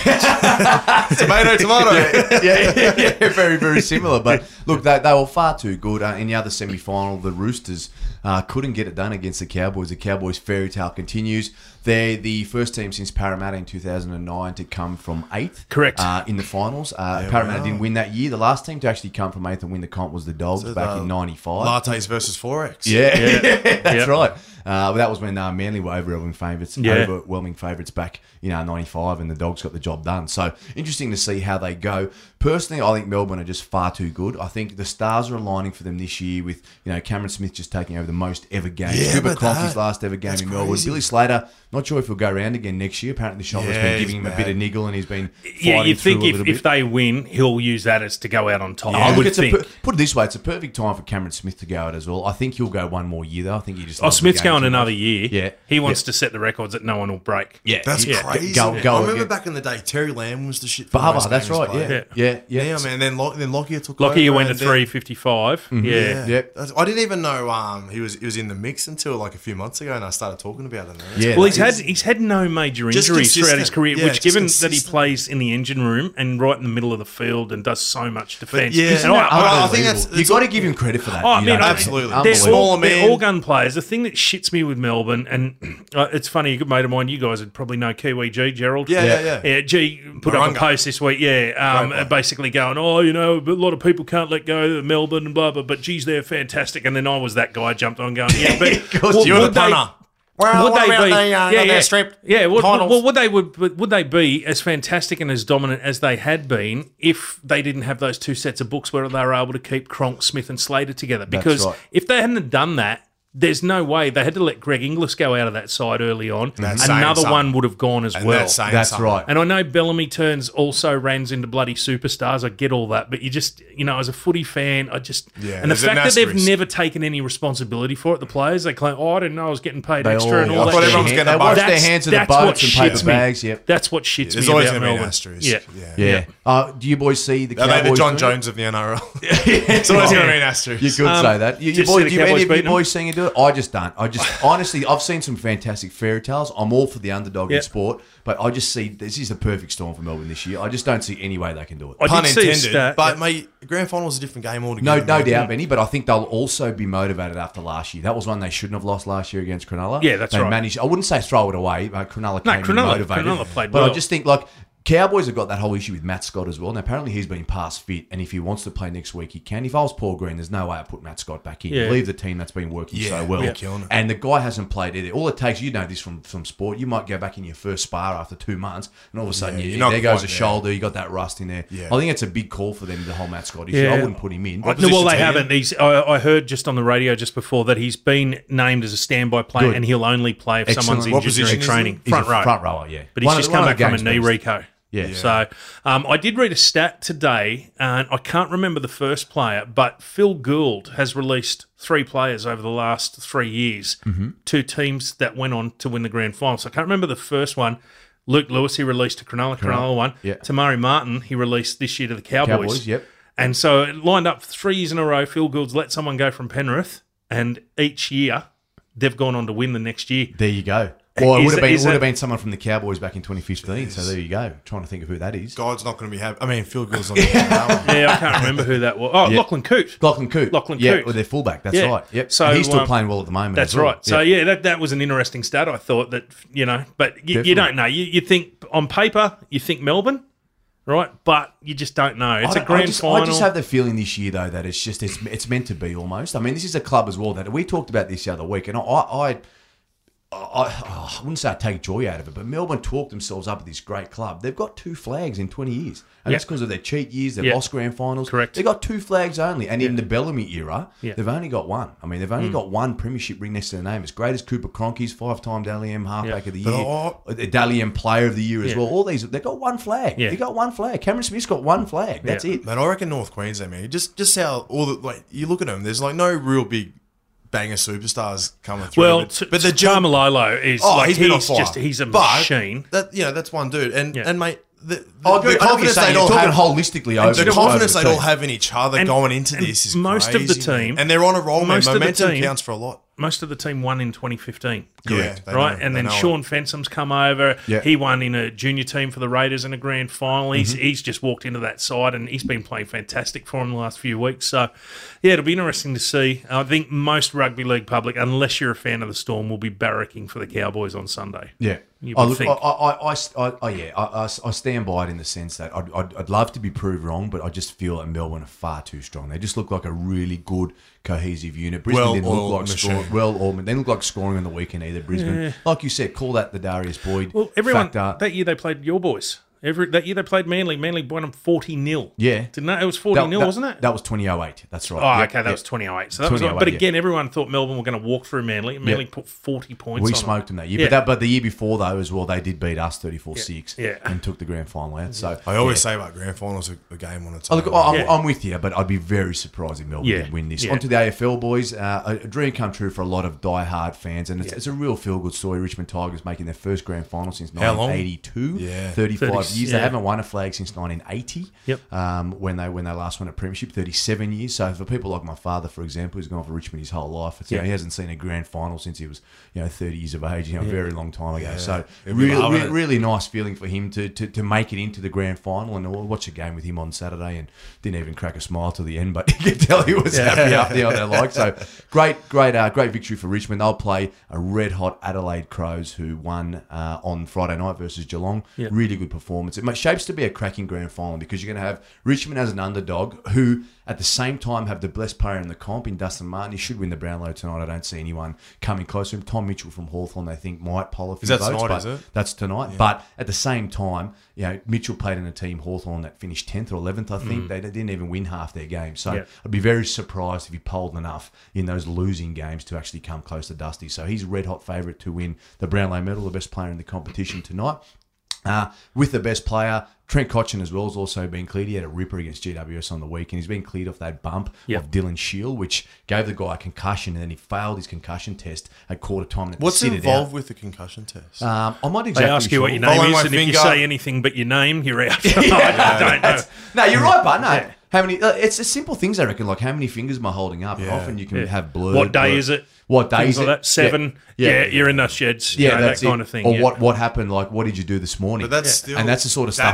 tomato. yeah, very, very similar. But look, they were far too good. In the other semi-final, the Roosters couldn't get it done against the Cowboys. The Cowboys' fairy tale continues. They're the first team since Parramatta in 2009 to come from 8th. Correct. In the finals. Parramatta didn't win that year. The last team to actually come from 8th and win the comp was the Dogs back in 95. Lattes versus Forex. Yeah, that's Yep. right. That was when Manly were overwhelming favourites. Yeah. Overwhelming favourites back, 95, and the Dogs got the job done. So interesting to see how they go. Personally, I think Melbourne are just far too good. I think the stars are aligning for them this year with Cameron Smith just taking over the most ever games. Yeah, Cooper but Cronky's that- last ever game that's in Melbourne. crazy. Billy Slater, not sure if he'll go around again next year. Apparently, the shoulder's Yeah, been he's giving him a bad. bit of niggle, and he's been Yeah, fighting you'd think through a little if bit. they win, he'll use that as to go out on top. Oh, I look, would it's think. put it this way, it's a perfect time for Cameron Smith to go out as well. I think he'll go one more year, though. I think he just loves the Smith's game going too another much. year. Yeah. He wants to set the records that no one will break. Yeah. That's Yeah. crazy. Go man. I remember again. back in the day, Terry Lamb was the shit. For Barber, most that's games right. played. Yeah. Yeah, man. Then Lockyer took Lockyer over. went to and then- 355. Yeah. Yep. I didn't even know he was in the mix until like a few months ago, and I started talking about it. Yeah. Well, he's had no major Just injuries throughout his consistent. career, Yeah, which just given that he consistent. plays in the engine room and right in the middle of the field and does so much defence. yeah. And I think that's- you got to give him credit for that. Oh, I mean, absolutely. They're Unbelievable. all, Smaller they're man. all gun players. The thing that shits me with Melbourne, and it's funny, a good mate of mine, you guys would probably know Kiwi G, Gerald. Yeah. G put up a Moronga. post this week, basically going, a lot of people can't let go of Melbourne and blah, blah, but geez, they're fantastic. And then I was that guy, jumped on going, yeah, but You're the punter. would they be? Finals? Would they be as fantastic and as dominant as they had been if they didn't have those two sets of books where they were able to keep Cronk, Smith, and Slater together? Because right. if they hadn't done that, there's no way they had to let Greg Inglis go out of that side early on. That's saying Another something. one would have gone as well. That's right. And I know Bellamy turns also runs into bloody superstars. I get all that, but you just, as a footy fan, and the fact that they've never taken any responsibility for it, the players, they claim, I didn't know I was getting paid extra and all that. They wash their hands of the boats and paper bags. Yep. That's what shits me There's always about going to be an Melbourne. asterisk. Yeah. Do you boys see the Cowboys? Are they the John Jones of the NRL? It's always going to be an asterisk. You could say that. Do any of you boys seeing it do it? I just don't. Honestly, I've seen some fantastic fairy tales. I'm all for the underdog in sport, but I just see this is the perfect storm for Melbourne this year. I just don't see any way they can do it. Pun intended. But mate, grand final is a different game altogether. No doubt, Benny. But I think they'll also be motivated after last year. That was one they shouldn't have lost last year against Cronulla. Yeah, that's right. They managed. I wouldn't say throw it away. Cronulla came in motivated. Cronulla played but well. I just think Cowboys have got that whole issue with Matt Scott as well. And apparently he's been past fit, and if he wants to play next week, he can. If I was Paul Green, there's no way I'd put Matt Scott back in. Yeah. Leave the team that's been working so well. And the guy hasn't played either. All it takes, you know this from sport, you might go back in your first spar after 2 months, and all of a sudden there goes a shoulder, you got that rust in there. Yeah. I think it's a big call for them, the whole Matt Scott issue. I wouldn't put him in. Well, they haven't. I heard just on the radio just before that he's been named as a standby player, and he'll only play if someone's injured during training. Front rower, yeah. But he's just come back from a knee reco. Yeah. So I did read a stat today, and I can't remember the first player, but Phil Gould has released 3 players over the last 3 years, 2 teams that went on to win the grand final. So I can't remember the first one. Luke Lewis, he released to Cronulla won. Yeah. Tamari Martin, he released this year to the Cowboys. Yep. And so it lined up 3 years in a row. Phil Gould's let someone go from Penrith, and each year they've gone on to win the next year. There you go. Well, it would have been someone from the Cowboys back in 2015. So there you go. Trying to think of who that is. God's not going to be happy. I mean, Phil Gould's not going to be happy. Yeah, I can't remember who that was. Oh, Lachlan Coote. Lachlan Coote. Yeah, with their fullback. That's right. Yep. So and he's still playing well at the moment. That's as well. right. So that was an interesting stat. I thought that but you don't know. You think on paper you think Melbourne, right? But you just don't know. It's a grand final. I just have the feeling this year though that it's meant to be almost. I mean, this is a club as well that we talked about this the other week, and I wouldn't say I take joy out of it, but Melbourne talked themselves up at this great club. They've got 2 flags in 20 years. And that's because of their cheat years. They've lost grand finals. Correct. They've got 2 flags only. And in the Bellamy era, they've only got 1. I mean, they've only got 1 premiership ring next to their name. As great as Cooper Cronky's 5-time Dally M halfback of the year, Dally M player of the year as well. All these, they've got 1 flag. Yeah. They've got 1 flag. Cameron Smith's got 1 flag. That's it. Man, I reckon North Queensland, man, just how you look at them, there's no real big banger superstars coming through. Well, but the Tamalolo is he's a machine. That's one dude. And mate, the confidence they all have holistically over the confidence they all have in each other going into this is most crazy, of the team, man. And they're on a roll. Man. Momentum counts for a lot. Most of the team won in 2015. Correct. Yeah, right? And then Sean Fensom's come over. Yeah. He won in a junior team for the Raiders in a grand final. He's just walked into that side, and he's been playing fantastic for him the last few weeks. So, yeah, it'll be interesting to see. I think most rugby league public, unless you're a fan of the Storm, will be barracking for the Cowboys on Sunday. Yeah. I stand by it in the sense that I'd love to be proved wrong, but I just feel that Melbourne are far too strong. They just look like a really good, cohesive unit. Brisbane didn't look like scoring. They didn't look like scoring on the weekend either. Brisbane, like you said, call that the Darius Boyd. Well, everyone that year they played your boys. That year they played Manly. Manly won them 40-0. Yeah. Didn't they? It was 40-0, wasn't it? That was 2008. That's right. Oh, okay. That was 2008. So that was. But again, everyone thought Melbourne were going to walk through Manly. Manly put 40 points on them. We smoked them that year. But the year before, though, as well, they did beat us 34-6 and took the grand final out. So I always say about grand finals, a game on its own. I'm with you, but I'd be very surprised if Melbourne did win this. On to the AFL, boys. A dream come true for a lot of die-hard fans, and it's a real feel-good story. Richmond Tigers making their first grand final since 1982. 35 years. They haven't won a flag since 1980. When they last won a premiership, 37 years. So for people like my father, for example, who's gone for Richmond his whole life, he hasn't seen a grand final since he was 30 years of age. A very long time ago. So really nice feeling for him to make it into the grand final. And we'll watch a game with him on Saturday, and didn't even crack a smile till the end, but you could tell he was happy up there. So great victory for Richmond. They'll play a red hot Adelaide Crows who won on Friday night versus Geelong. Really good performance. performance. It shapes to be a cracking grand final because you're going to have Richmond as an underdog who, at the same time, have the best player in the comp in Dustin Martin. He should win the Brownlow tonight. I don't see anyone coming close to him. Tom Mitchell from Hawthorn, they think, might poll a few votes. Tonight, is it? That's tonight. Yeah. But at the same time, Mitchell played in a team, Hawthorn, that finished 10th or 11th, I think. They didn't even win half their games. So I'd be very surprised if he polled enough in those losing games to actually come close to Dusty. So he's a red-hot favourite to win the Brownlow medal, the best player in the competition tonight. With the best player, Trent Cotchin as well has also been cleared. He had a ripper against GWS on the weekend. He's been cleared off that bump of Dylan Shield, which gave the guy a concussion, and then he failed his concussion test at quarter time. What's involved with the concussion test? I'm not exactly They ask you what your name is, and if you say anything but your name, you're out. I don't know. No, you're right, but no. Yeah. How many? It's simple things, I reckon, like how many fingers am I holding up? And often you can have blurred. What day is it? What day is it? Like that. 7. Yeah, you're in the sheds. Yeah, that kind of thing. Or what happened? Like, what did you do this morning? But that's still, and that's the sort of stuff.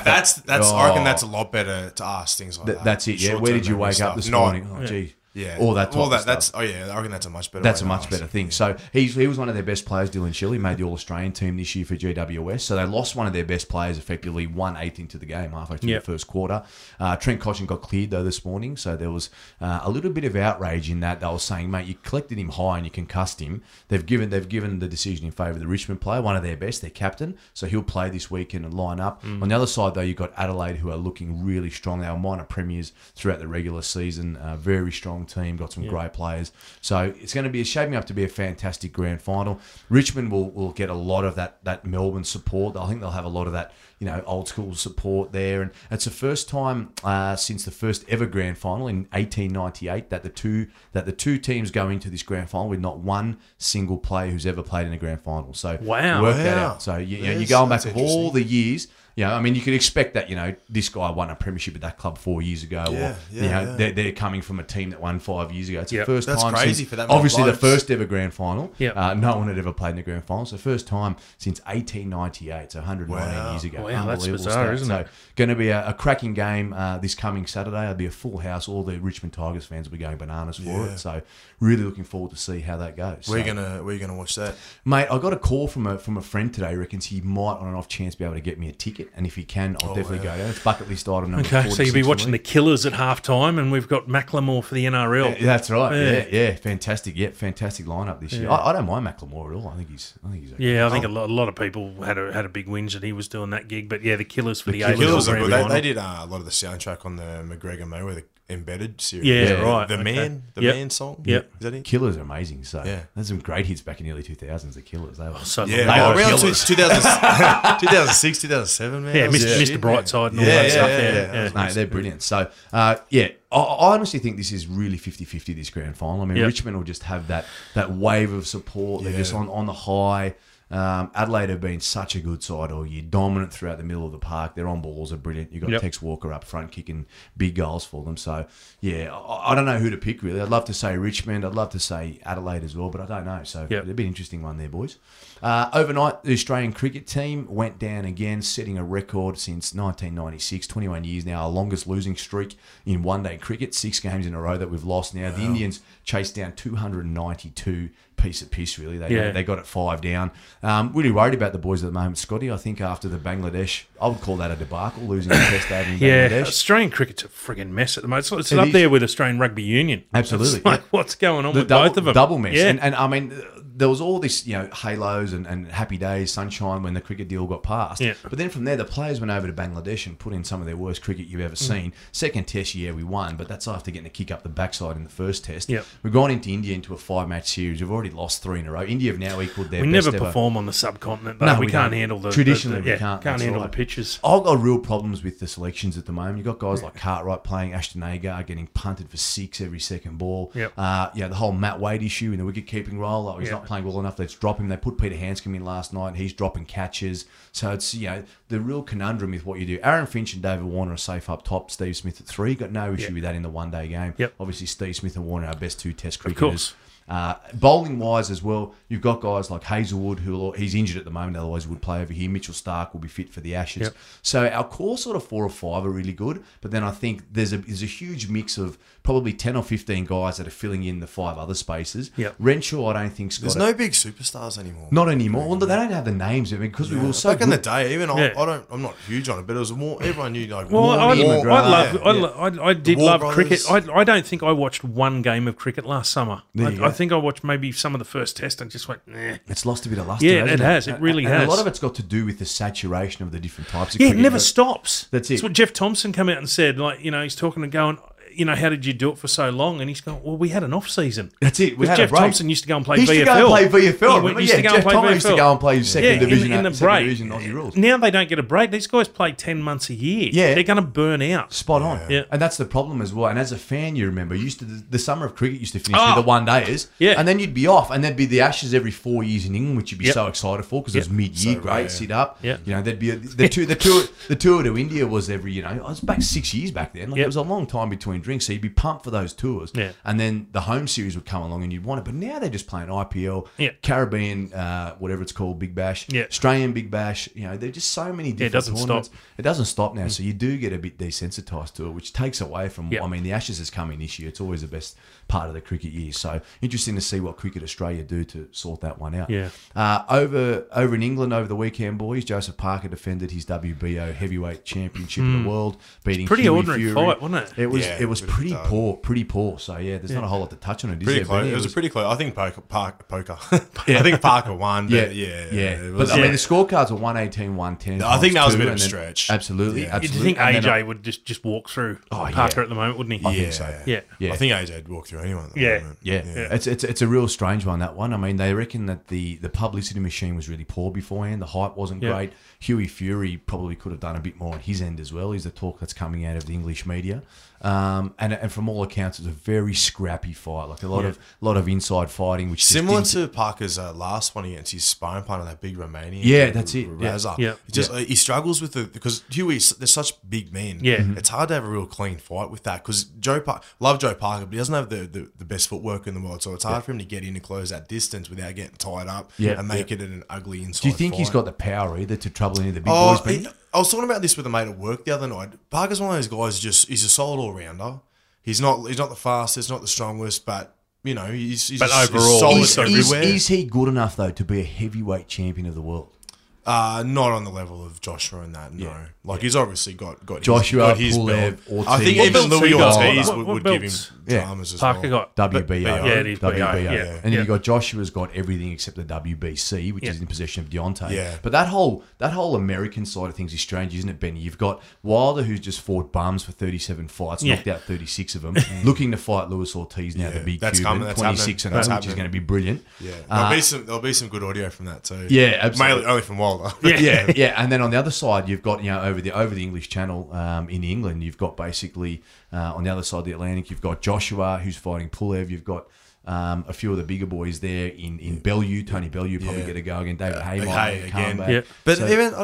I reckon that's a lot better to ask things like that. That's it. Yeah. Where did you wake up this morning? Oh, gee. Yeah, all that type of stuff. That's I reckon that's a much better. That's a much better thing. So he was one of their best players, Dylan Shield. He made the All-Australian team this year for GWS. So they lost one of their best players effectively 1/8 into the game, halfway through the first quarter. Trent Cotchin got cleared though this morning, so there was a little bit of outrage in that. They were saying, mate, you collected him high and you concussed him. They've given the decision in favour of the Richmond player, one of their best, their captain. So he'll play this weekend and line up. On the other side though, you've got Adelaide, who are looking really strong. They were minor premiers throughout the regular season. Very strong team, got some great players. So it's going to be shaping up to be a fantastic grand final. Richmond will get a lot of that Melbourne support. I think they'll have a lot of that, old school support there. And it's the first time since the first ever grand final in 1898 that the two teams go into this grand final with not one single player who's ever played in a grand final. So work that out. So you're going back of all the years. I mean, you could expect that, this guy won a premiership at that club 4 years ago. They're coming from a team that won 5 years ago. It's the first time crazy since, for that many obviously blokes. the first ever grand final. No one had ever played in the grand final. So first time since 1898, so 119 years ago. Wow, that's bizarre, isn't it? So going to be a cracking game this coming Saturday. It'll be a full house. All the Richmond Tigers fans will be going bananas for it. So really looking forward to see how that goes. Where you gonna watch that, mate? I got a call from a friend today. He reckons he might, on an off chance, be able to get me a ticket. And if he can, I'll definitely go down. It's bucket list item number 46. Okay, so you'll be watching the Killers at halftime, and we've got Macklemore for the NRL. Yeah, that's right. Yeah, fantastic. Yeah, fantastic lineup this year. I don't mind Macklemore at all. I think he's okay. Yeah, I think a lot of people had a big whinge that he was doing that gig. But yeah, the Killers for the Killers are good. They did a lot of the soundtrack on the McGregor Mayweather Embedded series. Yeah, right. The Man song. Yep. Is that it? Killers are amazing. So there's some great hits back in the early 2000s. The Killers. They were around 2006, 2007. Man. Yeah, Mr. Brightside and all that stuff. Yeah. No, they're brilliant. So I honestly think this is really 50-50 this grand final. I mean, Richmond will just have that wave of support. They're just on the high. Adelaide have been such a good side all year, dominant throughout the middle of the park. Their on balls are brilliant. You've got Tex Walker up front kicking big goals for them. So, I don't know who to pick really. I'd love to say Richmond. I'd love to say Adelaide as well, but I don't know. So it'll be an interesting one there, boys. Overnight, the Australian cricket team went down again, setting a record since 1996, 21 years now, our longest losing streak in one-day cricket, 6 games in a row that we've lost now. The Indians chased down 292 piece of piss, really. They got it 5 down. Really worried about the boys at the moment, Scotty. I think after the Bangladesh, I would call that a debacle, losing the test out in Bangladesh. Australian cricket's a frigging mess at the moment. It's up there with Australian Rugby Union. Absolutely. It's like, what's going on with both of them? Double mess. Yeah. And I mean, there was all this, halos and happy days, sunshine when the cricket deal got passed. Yeah. But then from there, the players went over to Bangladesh and put in some of their worst cricket you've ever seen. Second test, we won, but that's after getting a kick up the backside in the first test. Yep. We've gone into India into a 5-match series. We've already lost 3 in a row. India have now equalled their best ever. We never perform on the subcontinent, though. No, we can't handle the... Traditionally, we can't. Can't handle the pitches. I've got real problems with the selections at the moment. You've got guys like Cartwright playing Ashton Agar, getting punted for 6 every second ball. Yep. The whole Matt Wade issue in the wicket-keeping role. He's not playing well enough. Let's drop him. They put Peter Hanscom in last night, and he's dropping catches. So it's, the real conundrum with what you do. Aaron Finch and David Warner are safe up top. Steve Smith at 3. Got no issue with that in the one-day game. Yep. Obviously, Steve Smith and Warner are our best 2 test cricketers. Bowling wise as well, you've got guys like Hazelwood, he's injured at the moment, otherwise he would play over here. Mitchell Stark will be fit for the Ashes. Yep. So our core sort of 4 or 5 are really good, but then I think there's a huge mix of probably 10 or 15 guys that are filling in the 5 other spaces. Yep. Renshaw, I don't think's got There's no big superstars anymore. Not anymore. Well, they don't have the names. I mean, because we were so back in the good. day, even Yeah. I'm not huge on it, but it was more. Everyone knew like. Well, McGrath. I did War love Brothers. cricket. I don't think I watched one game of cricket last summer. There you go. I think I watched maybe some of the first test and just went, nah. It's lost a bit of luster. Yeah, hasn't it has. It really and has. a lot of it's got to do with the saturation of the different types of Yeah, it cricket. never stops. That's it. That's what Jeff Thompson came out and said. Like, he's talking and going, how did you do it for so long? And he's going, well, we had an off season. That's it. We had Jeff a break. Thompson used to go and play He VFL. used to go and play VFL. He Remember? used to go and Jeff play Thomas VFL. used to go and play second division in the second break. division Aussie rules. Now they don't get a break. These guys play 10 months a year. Yeah. They're going to burn out. Spot on. Yeah. And that's the problem as well. And as a fan, you remember, the summer of cricket used to finish with the one-dayers. Yeah. And then you'd be off. And there'd be the Ashes every 4 years in England, which you'd be so excited for because it was mid-year, great, sit up. Yeah. There'd be the tour to India was every, I was back 6 years back then. Like, it was a long time between drinks. So you'd be pumped for those tours. Yeah. And then the home series would come along and you'd want it. But now they're just playing IPL, Caribbean, whatever it's called, Big Bash, Australian Big Bash. There're just so many different it doesn't tournaments. stop. It doesn't stop now. So you do get a bit desensitized to it, which takes away from, the Ashes has come in this year. It's always the best part of the cricket year. So interesting to see what Cricket Australia do to sort that one out. Yeah. Over in England over the weekend, boys, Joseph Parker defended his WBO heavyweight championship of the world, beating Pretty Huey ordinary Fury. fight, wasn't it? It was pretty poor. So there's not a whole lot to touch on it. Is Pretty there, close. Benny? It was pretty close. I think poker. I think Parker won. But it was, But the scorecards were 118, 110. I think that was a bit and of a then- stretch. Absolutely, You absolutely. think And then AJ would just walk through Parker at the moment, wouldn't he? I think so. Yeah. Yeah. I think AJ'd walk through anyone. At the Yeah. moment. Yeah. It's a real strange one, that one. I mean, they reckon that the publicity machine was really poor beforehand. The hype wasn't great. Huey Fury probably could have done a bit more on his end as well, is the talk that's coming out of the English media. And from all accounts, it's a very scrappy fight, like a lot of inside fighting, which Similar just didn't- to Parker's last one against his sparring partner, that big Romanian. Yeah, that's it. Raza. Yeah. He struggles with because Huey's they're such big men. Yeah. It's hard to have a real clean fight with that because love Joe Parker, but he doesn't have the best footwork in the world, so it's hard for him to get in and close that distance without getting tied up and make it an ugly inside. Do you think fight. he's got the power either to trouble any of the big boys? Benny? I was talking about this with a mate at work the other night. Parker's one of those guys. He's a solid all rounder. He's not the fastest, not the strongest, but he's overall, solid he's everywhere. Is he good enough though to be a heavyweight champion of the world? Not on the level of Joshua and that. No, he's obviously got Joshua, his Pulev, belt. Ortiz. I think What even belts Louis he got? Ortiz What would give him belts? dramas as Parker well. got WBO. Yeah, it is BO. WBO. Yeah. And then you got Joshua's got everything except the WBC, which is in possession of Deontay. Yeah. But that whole American side of things is strange, isn't it, Benny? You've got Wilder, who's just fought bums for 37 fights, knocked out 36 of them, looking to fight Lewis Ortiz now, the big that's Cuban, coming, that's 26 and happening. 0, which is going to be brilliant. Yeah, there'll be some good audio from that too. Yeah, absolutely. Mainly only from Wilder. Yeah. And then on the other side, you've got over the English Channel in England, you've got basically on the other side of the Atlantic, you've got Joshua who's fighting Pulev. You've got a few of the bigger boys there in Bellew. Tony Bellew probably get a go again. David Hay might come back. Yeah. But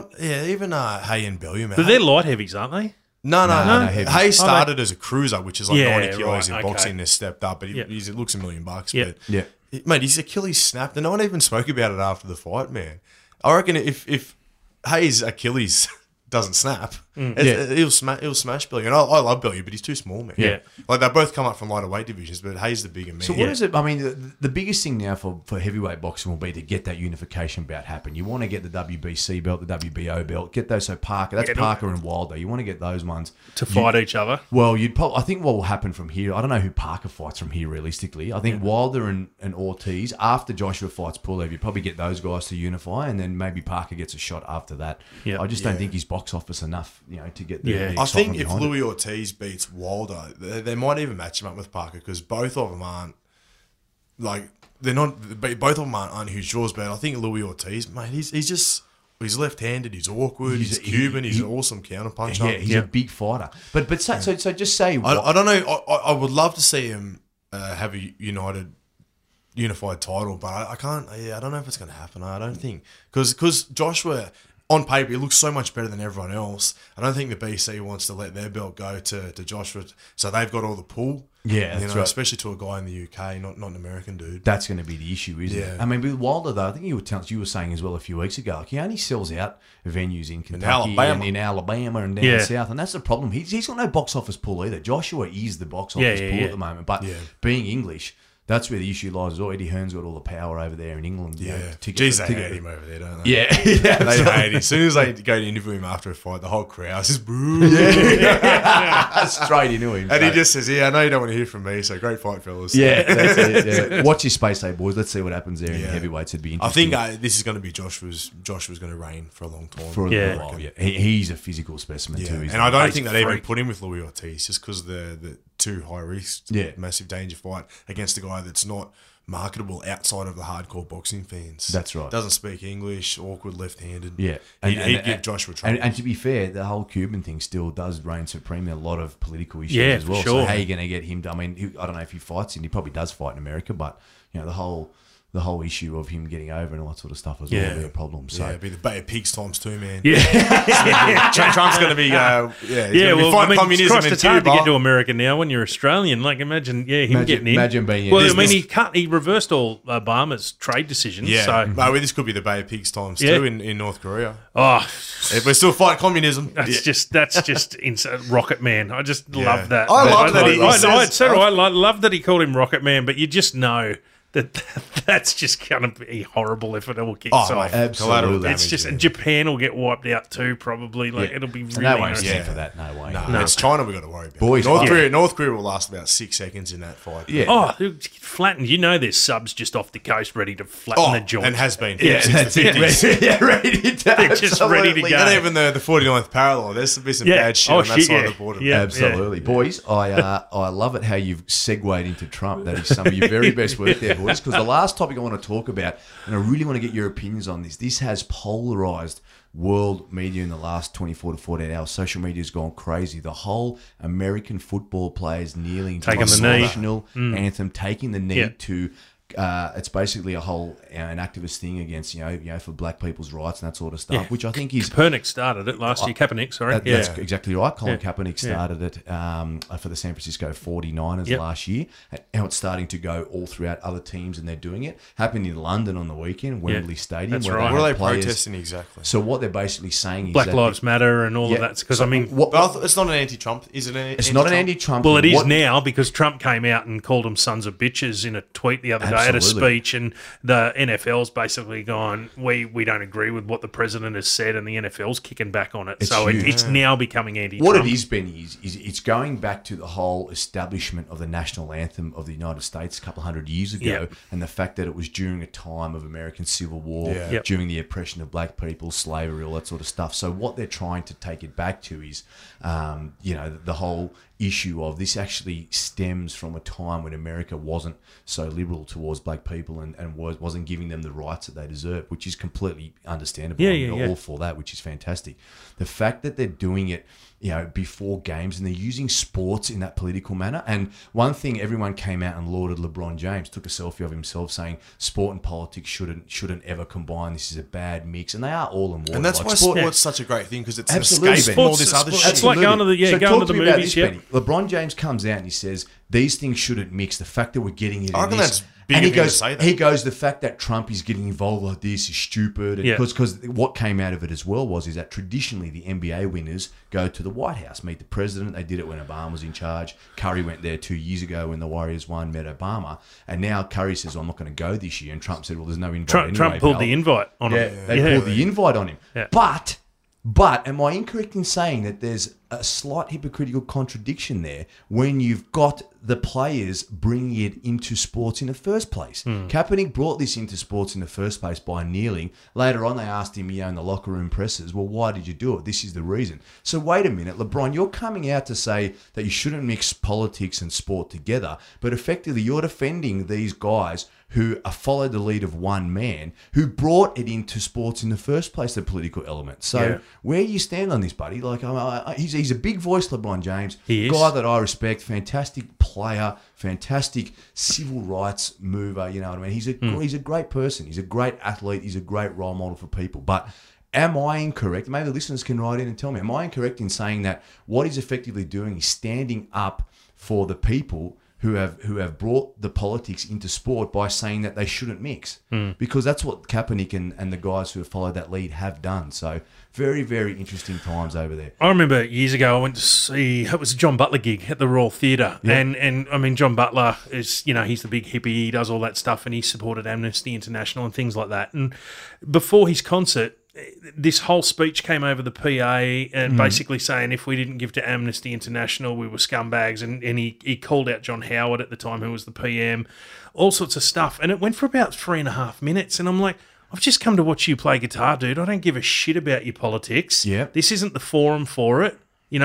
even Hay and Bellew, man. But they're light heavies, aren't they? No. heavy. Hay started as a cruiser, which is like 90 kilos in right, boxing. okay. Has stepped up, but it looks $1 million. Yeah. But mate, his Achilles snapped, and no one even spoke about it after the fight, man. I reckon if Hay's Achilles doesn't snap, he'll smash Bellew. And I love Bellew, but he's too small, man. Yeah. Like they both come up from lighter weight divisions, but Hay's the bigger man. So what is it? I mean, the biggest thing now for heavyweight boxing will be to get that unification bout happen. You want to get the WBC belt, the WBO belt, get those. So Parker, that's Parker and Wilder. You want to get those ones To fight each other. Well, I think what will happen from here, I don't know who Parker fights from here realistically. I think Wilder and Ortiz, after Joshua fights Pulev, you probably get those guys to unify, and then maybe Parker gets a shot after that. Yeah. I just don't think he's box office enough, to get the I think excitement if behind it. Louis Ortiz beats Wilder, they might even match him up with Parker because both of them aren't both of them aren't huge draws. But I think Louis Ortiz, mate, he's left-handed, he's awkward, he's Cuban, he's an awesome counterpuncher. Yeah, he's a big fighter. But so just say I don't know. I would love to see him have a unified title, but I can't. Yeah, I don't know if it's going to happen. I don't think because Joshua on paper, he looks so much better than everyone else. I don't think the BC wants to let their belt go to Joshua, so they've got all the pull. Yeah, that's right. Especially to a guy in the UK, not an American dude. That's going to be the issue, isn't it? I mean, with Wilder, though, I think you were saying as well a few weeks ago, like, he only sells out venues in Kentucky and in Alabama and down south, and that's the problem. He's got no box office pull either. Joshua is the box office pull at the moment, but being English, that's where the issue lies as well. Eddie Hearn's got all the power over there in England. Yeah. They hate him over there, don't they? Yeah. They hate him. As soon as they go to interview him after a fight, the whole crowd just boo. Straight into him. And he just says, I know you don't want to hear from me, so great fight, fellas. Yeah, that's it. Yeah. Watch your space, boys. Let's see what happens there in the heavyweights. It'd be interesting. I think this is going to be Joshua's going to reign for a long time. For a while, He's a physical specimen too. And I don't think they'd even put him with Louis Ortiz just because the too high risk, massive danger fight against a guy that's not marketable outside of the hardcore boxing fans. That's right. Doesn't speak English, awkward left-handed. Yeah. He'd give Joshua trouble. And to be fair, the whole Cuban thing still does reign supreme in a lot of political issues as well. Sure. So how are you going to get him? I mean, I don't know if he fights, and he probably does fight in America, but the whole issue of him getting over and all that sort of stuff as well will be a problem. So it'd be the Bay of Pigs times 2, man. Yeah. Trump's going to be communism cross the time to get to America now when you're Australian. Like, imagine getting in. Imagine being he reversed all Obama's trade decisions. Yeah, so. This could be the Bay of Pigs times 2 in North Korea. Oh, we're still fighting communism. That's just insane. Rocket Man. I just love that. I love that. I love that he called him Rocket Man, but you just know that's just going to be horrible if it all kicks off. Absolutely. It's just Japan will get wiped out too, probably. Like it'll be really no way for that. No way. No, it's China we've got to worry about. Boys, North Korea will last about 6 seconds in that fight. Yeah. Oh, flattened. There's subs just off the coast ready to flatten the joint. And has been. Since the 50s. Ready to They're just ready to go. And even the 49th parallel, there's some bad shit on that side of the border. Yeah, absolutely. Boys, I love it how you've segued into Trump. That is some of your very best work there, boys, because the last topic I want to talk about, and I really want to get your opinions on this has polarized world media in the last 24 to 48 hours. Social media has gone crazy. The whole American football players kneeling to the national anthem, taking the knee to it's basically a whole an activist thing against for black people's rights and that sort of stuff, which I think is Kaepernick started it last year. Kaepernick, sorry, that's exactly right. Colin Kaepernick started it for the San Francisco 49ers last year. Now it's starting to go all throughout other teams, and they're doing it. Happened in London on the weekend, Wembley Stadium. That's where right. What are they protesting exactly? So what they're basically saying is Black Lives Matter and all of that. Because it's not an anti-Trump, is it? It's not an anti-Trump. Well, it is now because Trump came out and called them sons of bitches in a tweet the other day at a speech. And the NFL's basically gone, we don't agree with what the president has said, and the NFL's kicking back on it. It's now becoming anti-Trump. What it is, Benny, is it's going back to the whole establishment of the national anthem of the United States a couple hundred years ago, and the fact that it was during a time of American Civil War, during the oppression of black people, slavery, all that sort of stuff. So what they're trying to take it back to is, the whole issue of this actually stems from a time when America wasn't so liberal towards black people and wasn't giving them the rights that they deserve, which is completely understandable. I'm all for that, which is fantastic. The fact that they're doing it, before games, and they're using sports in that political manner. And one thing, everyone came out and lauded LeBron James, took a selfie of himself saying sport and politics shouldn't ever combine. This is a bad mix, and they are all in one. And that's why sport's such a great thing, because it's an escape from all this other shit. It's like going to the movies. LeBron James comes out and he says these things shouldn't mix. The fact that we're getting it, I reckon that's big and of him to say that. He goes, the fact that Trump is getting involved like this is stupid. Because what came out of it as well is that traditionally the NBA winners go to the White House, meet the president. They did it when Obama was in charge. Curry went there 2 years ago when the Warriors won, met Obama. And now Curry says, I'm not going to go this year. And Trump said, well, there's no invite Trump pulled the invite on him. They pulled the invite on him. Yeah. But am I incorrect in saying that there's a slight hypocritical contradiction there when you've got the players bringing it into sports in the first place? Kaepernick brought this into sports in the first place by kneeling. Later on, they asked him, in the locker room presses, well, why did you do it? This is the reason. So wait a minute, LeBron, you're coming out to say that you shouldn't mix politics and sport together, but effectively you're defending these guys who followed the lead of one man who brought it into sports in the first place, the political element. So where you stand on this, buddy? Like, he's a big voice, LeBron James. He is. Guy that I respect, fantastic player, fantastic civil rights mover, you know what I mean? He's a great person. He's a great athlete. He's a great role model for people. But Am I incorrect? Maybe the listeners can write in and tell me. Am I incorrect in saying that what he's effectively doing is standing up for the people who have brought the politics into sport by saying that they shouldn't mix? Because that's what Kaepernick and the guys who have followed that lead have done. So very, very interesting times over there. I remember years ago I went to see, it was a John Butler gig at the Royal Theatre. Yeah. And I mean, John Butler is, he's the big hippie, he does all that stuff, and he supported Amnesty International and things like that. And before his concert, this whole speech came over the PA and basically saying if we didn't give to Amnesty International, we were scumbags. And he called out John Howard at the time, who was the PM, all sorts of stuff. And it went for about 3.5 minutes. And I'm like, I've just come to watch you play guitar, dude. I don't give a shit about your politics. Yeah. This isn't the forum for it,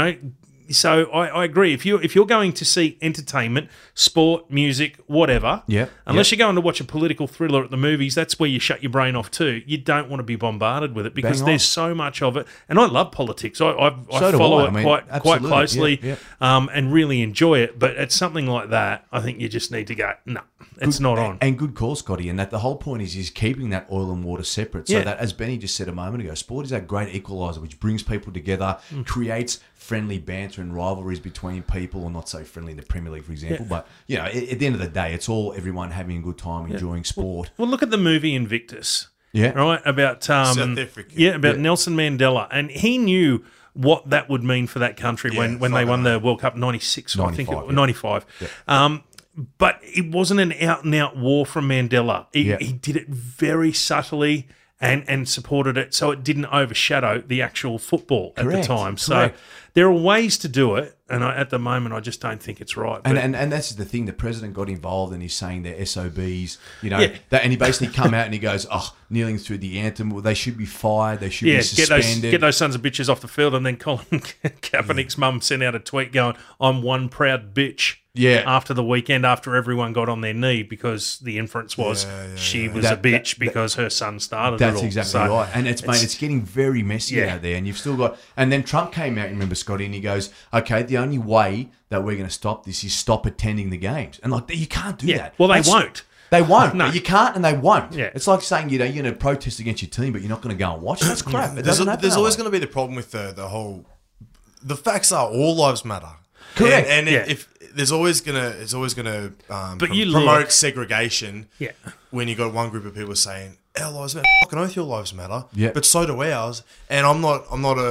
So I agree. If you're going to see entertainment, sport, music, whatever, unless you're going to watch a political thriller at the movies, that's where you shut your brain off too. You don't want to be bombarded with it because there's so much of it. And I love politics. I follow it quite closely and really enjoy it. But at something like that, I think you just need to go, no, it's not on. And good call, Scotty. And that the whole point is keeping that oil and water separate. So that, as Benny just said a moment ago, sport is that great equaliser which brings people together, creates friendly banter and rivalries between people, or not so friendly in the Premier League, for example. But, at the end of the day, it's all everyone having a good time, enjoying sport. Well, look at the movie Invictus. Yeah. Right? About South Africa. Nelson Mandela. And he knew what that would mean for that country when they won the World Cup 96, 95, I think it was 95. Yeah. But it wasn't an out-and-out war from Mandela. He did it very subtly and supported it so it didn't overshadow the actual football at the time. So there are ways to do it, and at the moment I just don't think it's right. And that's the thing. The president got involved and he's saying they're SOBs, and he basically come out and he goes, kneeling through the anthem, well, they should be fired, they should be suspended. Get those sons of bitches off the field. And then Colin Kaepernick's mum sent out a tweet going, I'm one proud bitch. After the weekend, after everyone got on their knee, because the inference was she was a bitch because her son started it all. That's exactly right. And it's getting very messy out there. And you've still got... And then Trump came out, remember, Scotty, and he goes, okay, the only way that we're going to stop this is stop attending the games. And you can't do that. Well, they won't. They won't. No. You can't and they won't. Yeah. It's like saying, you're going to protest against your team, but you're not going to go and watch. That's crap. There's always going to be the problem with the whole... The facts are all lives matter. Correct. And if there's always gonna promote segregation. Yeah. When you got one group of people saying our lives matter, fucking oath your lives matter. Yeah. But so do ours. And I'm not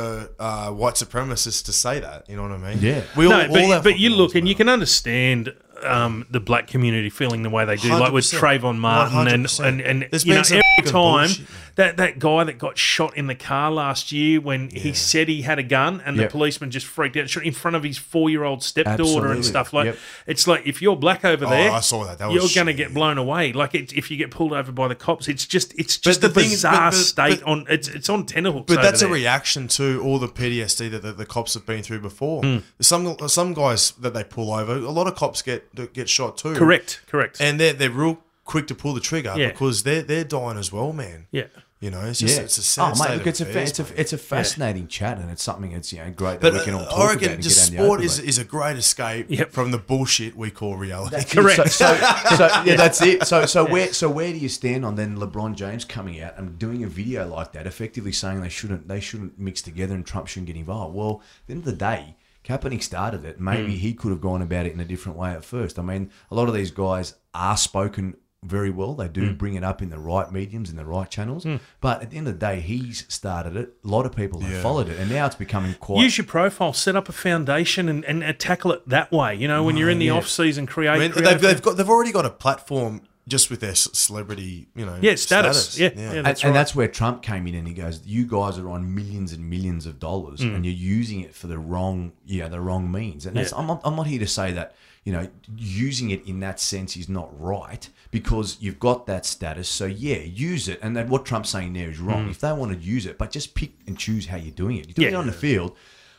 a white supremacist to say that. You know what I mean? Yeah. But you look and you can understand the black community feeling the way they do, 100%. Like with Trayvon Martin and every time that guy that got shot in the car last year when he said he had a gun and the policeman just freaked out, shot in front of his 4-year-old stepdaughter and stuff like. It's like if you're black over there, I saw that. You're going to get blown away. Like if you get pulled over by the cops, it's just a bizarre state on. It's on tenterhooks. But that's a reaction to all the PTSD that the cops have been through before. Some guys that they pull over, a lot of cops get shot too. Correct. And they're real quick to pull the trigger because they're dying as well, man. Yeah. It's just it's a sad state of affairs, it's a fascinating chat, and it's something that's great that but we can all talk I reckon about. Just sport is a great escape from the bullshit we call reality. Correct. So that's it. So where do you stand on then LeBron James coming out and doing a video like that, effectively saying they shouldn't mix together and Trump shouldn't get involved? Well, at the end of the day, Kaepernick started it. Maybe he could have gone about it in a different way at first. I mean, a lot of these guys are spoken very well. They do bring it up in the right mediums, in the right channels. But at the end of the day, he's started it. A lot of people have followed it. And now it's becoming quite... Use your profile, set up a foundation and tackle it that way. When you're in the off-season, create... They've already got a platform just with their celebrity, status. Yeah, that's right. And that's where Trump came in and he goes, you guys are on millions and millions of dollars and you're using it for the wrong means. And that's, I'm not here to say that, using it in that sense is not right because you've got that status. So, use it. And what Trump's saying there is wrong. If they want to use it, but just pick and choose how you're doing it. You're doing it on the field.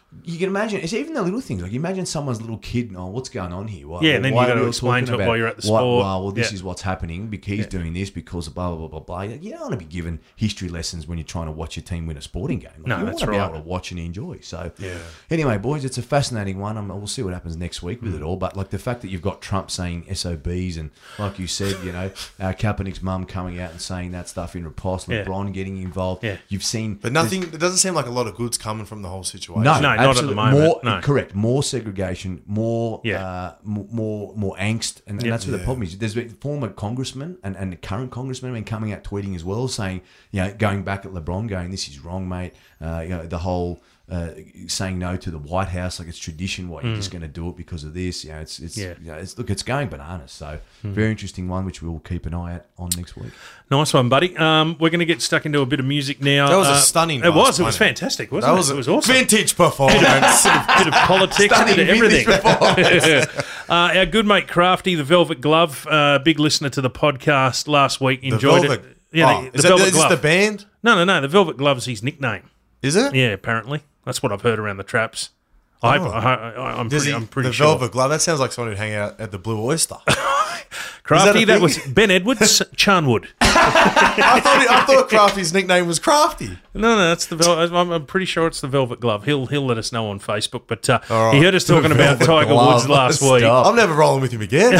you can imagine, it's even the little things. Like, you imagine someone's little kid, what's going on here? And then you've got to explain to it while you're at the sport. This is what's happening because he's doing this because of blah, blah, blah, blah, blah. You don't want to be given history lessons when you're trying to watch your team win a sporting game. Like, you want to be able to watch and enjoy. So, anyway, boys, it's a fascinating one. We'll see what happens next week with it all. But, like, the fact that you've got Trump saying SOBs and, like you said, Kaepernick's mum coming out and saying that stuff in riposte, LeBron getting involved. Yeah. You've seen... But nothing... It doesn't seem like a lot of good's coming from the whole situation. No, not at the moment. Correct. More segregation, more angst, and that's where the problem is. There's been former congressmen and the current congressmen have been coming out tweeting as well, saying, going back at LeBron, going, this is wrong, mate. The whole saying no to the White House, like it's tradition. What you're just going to do it because of this? It's going bananas. So very interesting one, which we'll keep an eye out on next week. Nice one, buddy. We're going to get stuck into a bit of music now. That was a stunning. It was fantastic, wasn't it? It was awesome. Vintage performance. bit of politics, a bit of everything. Our good mate Crafty, the Velvet Glove, big listener to the podcast last week, enjoyed it. Yeah, is this the band? No. The Velvet Glove's his nickname. Is it? Yeah, apparently. That's what I've heard around the traps. I'm pretty sure. The Velvet Glove, that sounds like someone who'd hang out at the Blue Oyster. Crafty, that was Ben Edwards, Charnwood. I thought Crafty's nickname was Crafty. No, that's the Velvet. I'm pretty sure it's the Velvet Glove. He'll let us know on Facebook. But he heard us talking about Tiger Woods last week. I'm never rolling with him again.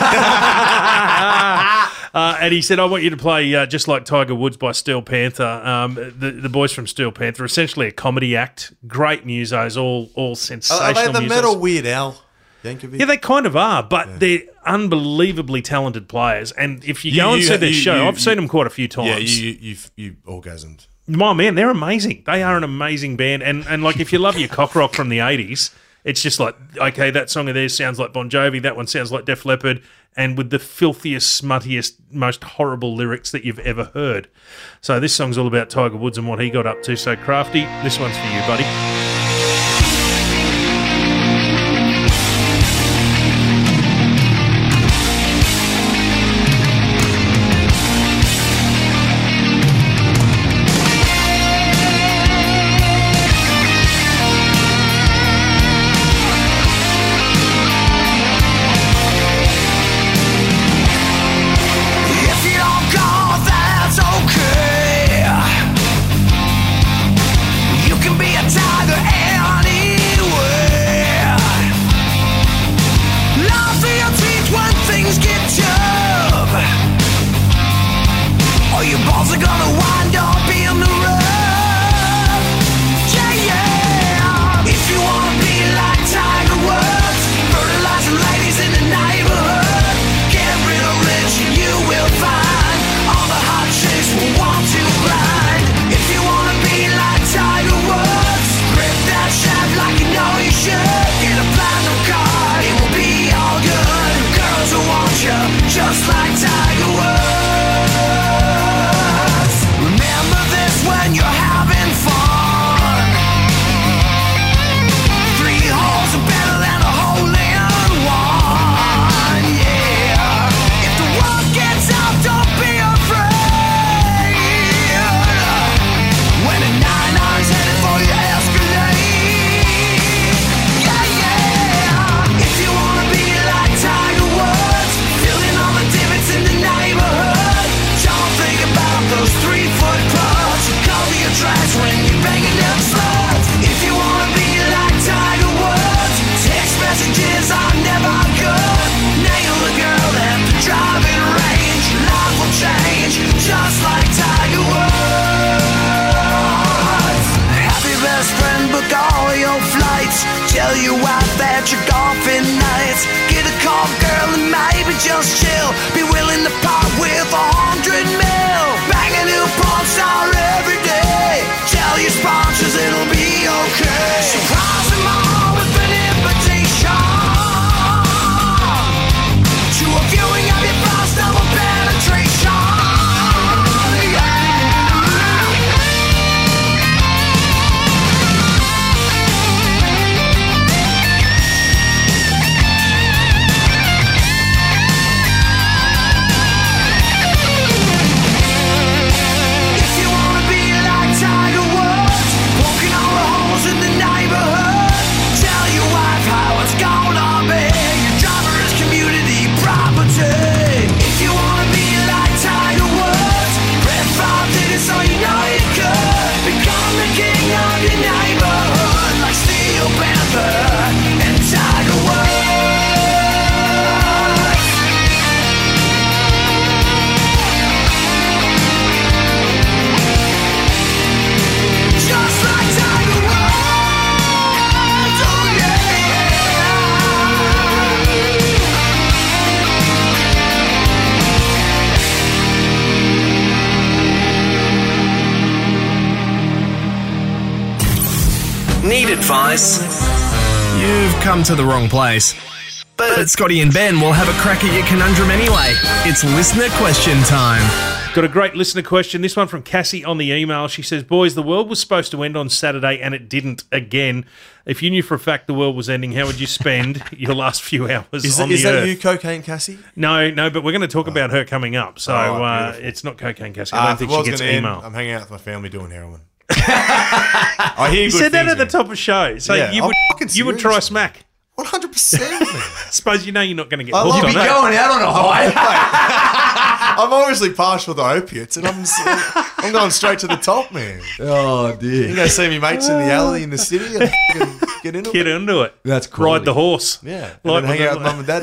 And he said, I want you to play Just Like Tiger Woods by Steel Panther. The boys from Steel Panther, essentially a comedy act. Great musos, all sensational. Are they the musos. metal Weird Al Yankovic? Yeah, they kind of are, but they're unbelievably talented players. And if you go and see their show, I've seen them quite a few times. Yeah, you orgasmed. My man, they're amazing. They are an amazing band. And like, if you love your cock rock from the 80s, it's just like, okay, that song of theirs sounds like Bon Jovi, that one sounds like Def Leppard, and with the filthiest, smuttiest, most horrible lyrics that you've ever heard. So this song's all about Tiger Woods and what he got up to. So Crafty, this one's for you, buddy. Just like Tiger Woods. Remember this when you're having fun. 3 holes are better than a hole in one. Yeah. If the world gets out, don't be afraid. When a 9-iron's headed for your Escalade. Yeah. If you wanna be like Tiger Woods, in the neighborhood, don't think about those 3-foot clubs. Cover your tracks when you're banging them slugs. If you wanna be like Tiger Woods, text messages are never good. Nail a girl at the driving range. Life will change, just like Tiger Woods. Have your best friend book all your flights. Tell your wife that you're golfing nights. Get a call, girl, and maybe just chill. Be willing to part with 100 mil. Bang a new porn star every day. Tell your sponsors it'll be okay. Surprise them all with an invitation to a viewing of your first double penetration. In the neighborhood, advice? You've come to the wrong place. But Scotty and Ben will have a crack at your conundrum anyway. It's listener question time. Got a great listener question. This one from Cassie on the email. She says, boys, the world was supposed to end on Saturday and it didn't again. If you knew for a fact the world was ending, how would you spend your last few hours on the Is that earth? you, Cocaine Cassie? No, but we're going to talk about her coming up. So beautiful. it's not Cocaine Cassie. I don't think she gets email. I'm hanging out with my family doing heroin. I hear You good said that things, at the man. top of show. So Yeah, you I'm would fucking you would serious, try smack. 100%, man. I suppose you know you're not going to get I hooked love on you that. Going out on a high. I'm obviously partial to opiates, and I'm going straight to the top, man. Oh, You dear. go see me mates in the alley in the city and fucking get into Get it. into it. That's cool. Ride the horse. Yeah, Like and then hang out with mum and dad,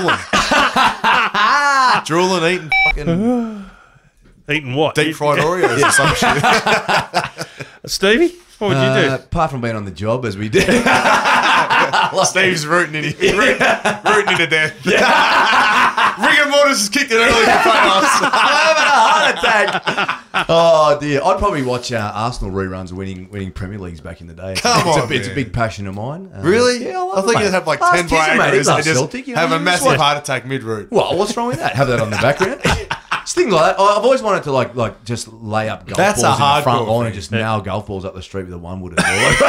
drooling, eating fucking Eating what? deep fried Oreos or some shit. Stevie, what would you do? Apart from being on the job as we did. Steve's rooting in to death. Rigor mortis is kicking early for us. I'm having a heart attack. Oh dear! I'd probably watch Arsenal reruns of winning Premier Leagues back in the day. Come on, it's a man. big passion of mine. Really? Yeah, I love I it, thought mate. you'd have like Last 10 season, mate, he Viagra's loves and just Celtic, you know, have a you just massive watch- heart attack mid-route. Well, what's wrong with that? Have that on the background. It's things like that. I've always wanted to like just lay up golf That's a balls in the front hardcore lawn and thing. just nail golf balls up the street with a 1-wooden ball.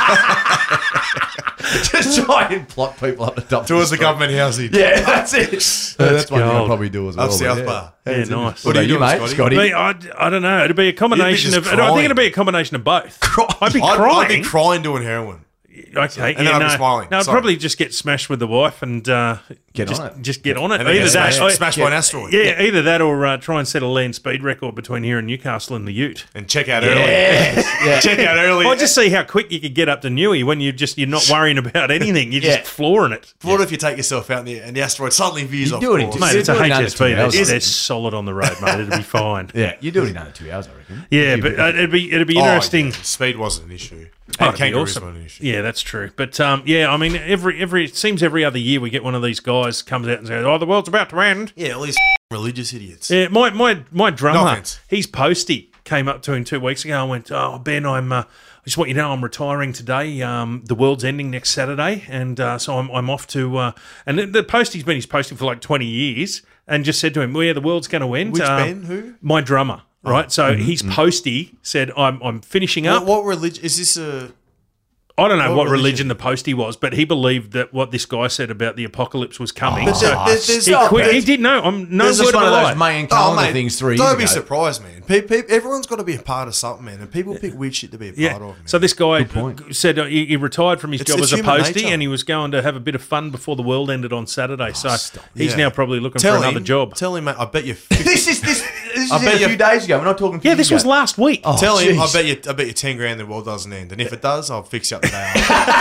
Just try and plot people up the top. Towards the government housing. Yeah, that's it. That's one thing I'll gold. probably do as well. Up South but Bar. Yeah, nice. What are you doing, mate, Scotty? Scotty? Me, I don't know. It'd be a combination just of. I think crying. it'd be a combination of both. I'd be I'd crying. be crying doing heroin. Okay, And then I'd be smiling. No, I'd Sorry. probably just get smashed with the wife and Get on it. Just get on it. And then Either get that, smashed by an asteroid. Yeah, either that or try and set a land speed record between here and Newcastle in the Ute. And check out early. Yeah. Check out early. Or just see how quick you could get up to Newey when you're not worrying about anything. You're just flooring it. What if you take yourself out and the asteroid suddenly veers You off do it in course? just- Mate, it's a do it in under 2 HSV. hours. They're solid on the road, mate. It'll be fine. Yeah, you do it in under 2 hours, I reckon. Yeah, but it'd be interesting. Yeah. Speed wasn't an issue. Oh, And it'd be kangaroos awesome. weren't an issue. Yeah, that's true. But yeah, I mean, it seems every other year we get one of these guys comes out and says, "Oh, the world's about to end." Yeah, all these religious idiots. Yeah, my No drummer, offense. he's posty, came up to him 2 weeks ago and went, "Oh, Ben, I just want you to know I'm retiring today. The world's ending next Saturday, and so I'm off to." And the postie he's posting for like 20 years, and just said to him, "Well, yeah, the world's going to end." Which Ben? Who? My drummer. Right, so his postie said, "I'm finishing up." What religion is this? I don't know what what religion? religion the postie was, but he believed that what this guy said about the apocalypse was coming. But so there's he no- quit. He did know. I'm no There's word just of one a of lie. those Mayan Oh, calendar mate, things 3 years don't ago. be surprised, man. Everyone's got to be a part of something, man. And people pick weird shit to be a part of, man. So this guy point. said he retired from his job it's as a human postie, nature. and he was going to have a bit of fun before the world ended on Saturday. So he's Yeah. now probably looking Tell for another him, job. Tell him, mate, I bet you. This is I bet a few you- days ago. We're not talking. Yeah, this was last week. Oh, Tell him, jeez. I bet you 10 grand the world doesn't end. And if it does, I'll fix you up the day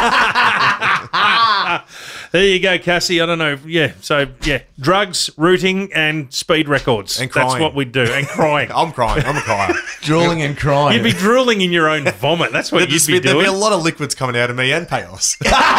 after. There you go, Cassie. I don't know. Yeah. So yeah, drugs, rooting, and speed records. And That's crying. what we do. And crying. I'm crying. I'm a crier. drooling and crying. You'd be drooling in your own vomit. That's what you'd be There'd be a doing. lot of liquids coming out of me and payoffs.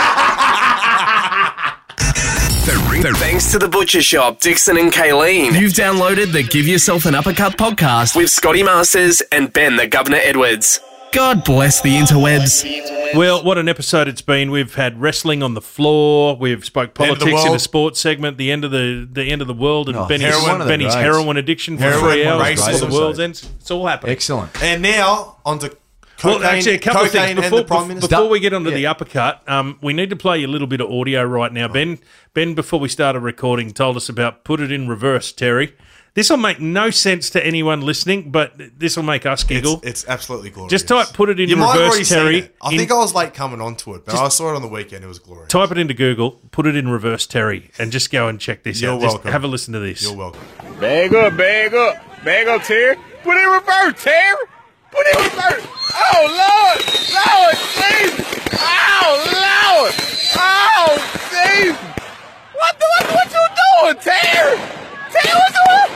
Thanks to the Butcher Shop, Dixon and Kayleen. You've downloaded the Give Yourself an Uppercut podcast with Scotty Masters and Ben the Governor Edwards. God bless the interwebs. Well, what an episode it's been. We've had wrestling on the floor. We've spoke End of the politics in the world. sports segment. The end of the world, and Oh, Benny's, heroin. Benny's One of the heroin addiction for Heroin, 3 hours race, before the episode. world's ends. It's all happening. Excellent. And now, on to cocaine, Well, actually, a couple of cocaine things and the Prime Minister. before we get onto the uppercut. We need to play a little bit of audio right now. Ben, before we started recording, told us about put it in reverse, Terry. This will make no sense to anyone listening, but this will make us giggle. It's absolutely glorious. Just type put it in You might have reverse, already seen Terry. it. I think I was late coming onto it, but I saw it on the weekend. It was glorious. Type it into Google, put it in reverse, Terry, and just go and check this You're out. Just welcome. have a listen to this. You're welcome. Bag up, Terry. Put it in reverse, Terry. Put it in reverse. Oh, Lord, Jesus. Oh, Lord. Oh, Jesus. What you doing, Terry? Terry, what you doing?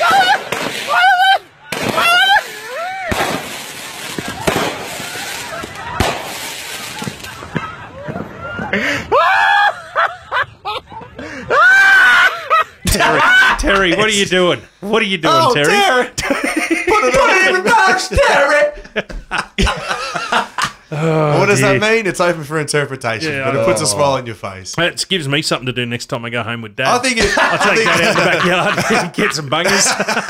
Terry, what are you doing? What are you doing, Oh, Terry? Put it in reverse, Terry. What does dear. that mean? It's open for interpretation, Yeah, but it puts a smile on your face. It gives me something to do next time I go home with Dad. I think it. I'll take that out in the backyard, get some bungers.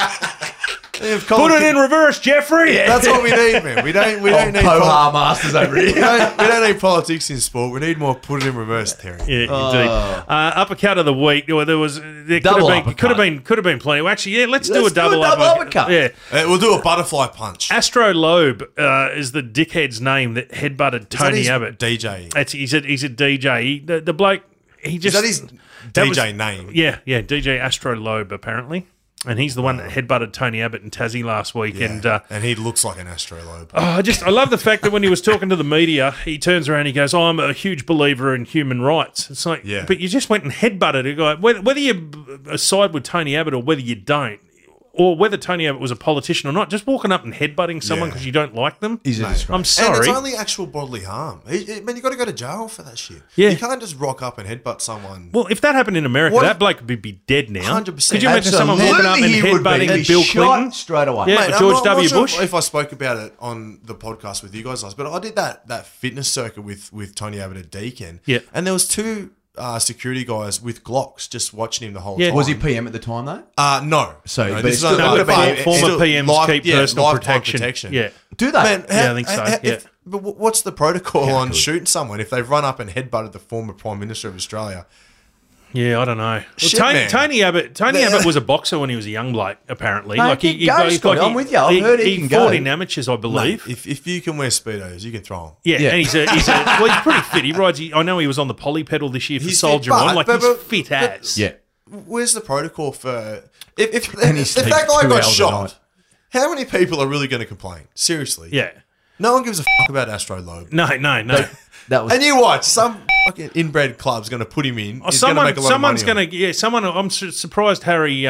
Put it in reverse, Jeffrey. That's what we need, man. We don't need Pohar Masters over we here. don't need politics in sport. We need more put it in reverse, Terry. Yeah, indeed. Uppercut of the week. Well, there Double could have been plenty. Well, actually, yeah. Let's do a Let's do double a double uppercut. Yeah. We'll do a butterfly punch. Astro Loeb is the dickhead's name that headbutted Tony Abbott. DJ. He's a DJ. The bloke. He just Is that his DJ name? Yeah, DJ Astro Loeb apparently. And he's the one that headbutted Tony Abbott in Tassie last week. Yeah. And he looks like an astrolabe. I love the fact that when he was talking to the media, he turns around and he goes, I'm a huge believer in human rights. It's like, Yeah. but you just went and headbutted a guy. Whether you side with Tony Abbott or whether you don't, or whether Tony Abbott was a politician or not, just walking up and headbutting someone Yeah. because you don't like them. He's a disgrace. I'm And sorry. it's only actual bodily harm. Man, you got to go to jail for that shit. Yeah. You can't just rock up and headbutt someone. Well, if that happened in America, What that if- bloke would be dead now. 100%. Could you imagine someone walking up and Absolutely, he would be. headbutting He'd Bill be shot Clinton? straight away. Yeah, Mate, George I'm not W. sure Bush. if I spoke about it on the podcast with you guys last, but I did that fitness circuit with Tony Abbott at Deakin. Yeah. And there was two security guys with Glocks just watching him the whole Yeah. time. Was he PM at the time though? No. So, no, but this it's is still only would have been- Former PMs keep personal lifetime protection. Yeah. Do they? Man, Yeah, I think so, yeah. But what's the protocol on shooting someone if they've run up and headbutted the former Prime Minister of Australia? Yeah, I don't know. Shit, Well, man. Tony Abbott was a boxer when he was a young bloke, apparently. Mate, keep going, Scotty. I'm with you. I've heard he can fought go. in amateurs, I believe. Mate, if you can wear Speedos, you can throw them. Yeah, Yeah. and he's pretty fit. He rides. I know he was on the poly pedal this year for He's Soldier fit, On. Like but- he's but- fit but- as. Yeah. Where's the protocol for if And he if sleeps that guy 2 got hours a shot? night. How many people are really going to complain? Seriously, Yeah. no one gives a fuck about Astro Loeb. No. That was And you watch some fucking inbred club's going to put him in. He's going to make a lot of money. Someone. I'm surprised Harry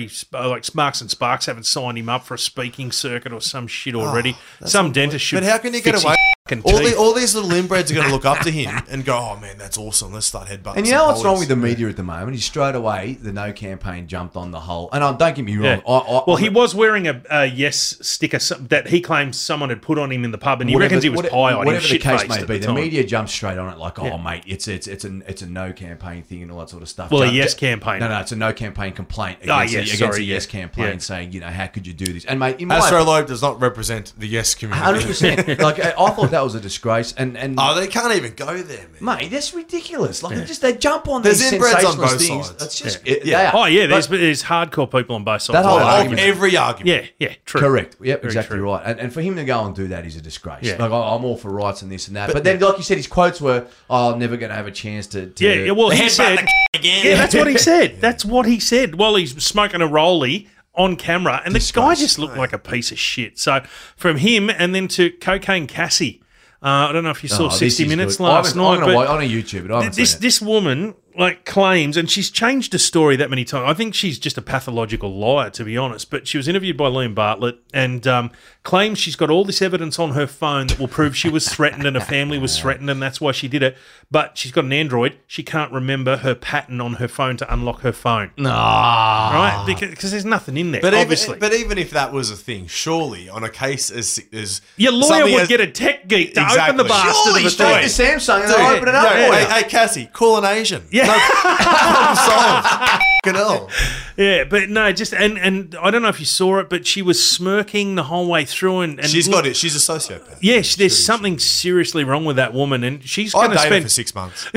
like Marks and Sparks haven't signed him up for a speaking circuit or some shit already. Some dentist should. But how can you get fix away? his All, teeth. all these little inbreds are going to look up to him and go, "Oh man, that's awesome. Let's start headbutting." And you some know what's wrong police." with the media at the moment? Is straight away the No campaign jumped on the whole. And don't get me wrong. Yeah. Well, he was wearing a yes sticker that he claims someone had put on him in the pub, and he reckons he was pie-eyed. He was Whatever the case shit-faced may at be, the the time. media jumped straight on it like, Yeah. oh mate, it's a No campaign thing and all that sort of stuff. Well, a Yes campaign. No, it's a No campaign complaint Ah, against, yes, against sorry, a Yes yeah. campaign, Yeah. saying, how could you do this? And mate, in my Astro Loeb does not represent the Yes community. 100%. Like I thought that was a disgrace, and Oh, they can't even go there, man. mate, that's ridiculous. Like they jump on There's these inbreds on sensationalist both things. sides. That's just Yeah. they are. Oh yeah, But- there's hardcore people on both sides. That whole of the Of argument. every argument. Yeah, true. Correct. Yep, Very exactly true. right. And for him to go and do that is a disgrace. Yeah. Like I'm all for rights and this and that. But then, like you said, his quotes were, "Oh, I'm never going to have a chance to." Yeah, well, he Headbutt said. the again. Yeah, that's what he said. That's what he said while he's smoking a rollie on camera, and the guy just looked like a piece of shit. So from him, and then to Cocaine Cassie. I don't know if you saw Oh, this 60 is Minutes good. last I'm night. gonna but watch on a YouTube, but I haven't seen it. this woman claims, and she's changed the story that many times. I think she's just a pathological liar, to be honest. But she was interviewed by Liam Bartlett and claims she's got all this evidence on her phone that will prove she was threatened and her family was threatened, and that's why she did it. But she's got an Android. She can't remember her pattern on her phone to unlock her phone. No, Right? Because there's nothing in there, But obviously. even if that was a thing, surely on a case as Your lawyer something would as- get a tech geek to open Exactly. the bastard surely of a straight to thing. Samsung and Dude, they'll open it up yeah, for you. hey, Cassie, call an Asian. Yeah. Problem solved. Fucking hell. Yeah, but no, just and I don't know if you saw it, but she was smirking the whole way through, and She's got it. She's a sociopath. Yeah, there's something seriously wrong with that woman, and she's I going to dated spend. for 6 months.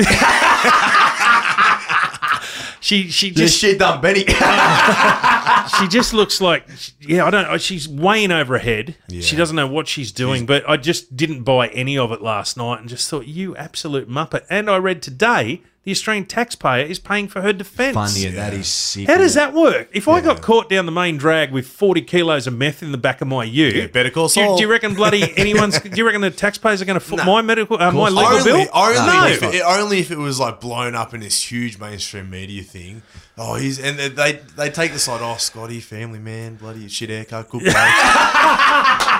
She This just shit done, Benny. she just looks like I don't. She's way in over her head. She doesn't know what she's doing. But I just didn't buy any of it last night, and just thought, you absolute muppet. And I read today the Australian taxpayer is paying for her defence. Funny, that is sick. How does that work? If I got caught down the main drag with 40 kilos of meth in the back of my ute, Yeah, better call do you Saul. reckon bloody anyone's? Do you reckon the taxpayers are going to foot my medical, my legal bill? Only if it was like blown up in this huge mainstream media thing. Oh, and they take the side. Oh, Scotty, family man, bloody shit haircut, good bloke.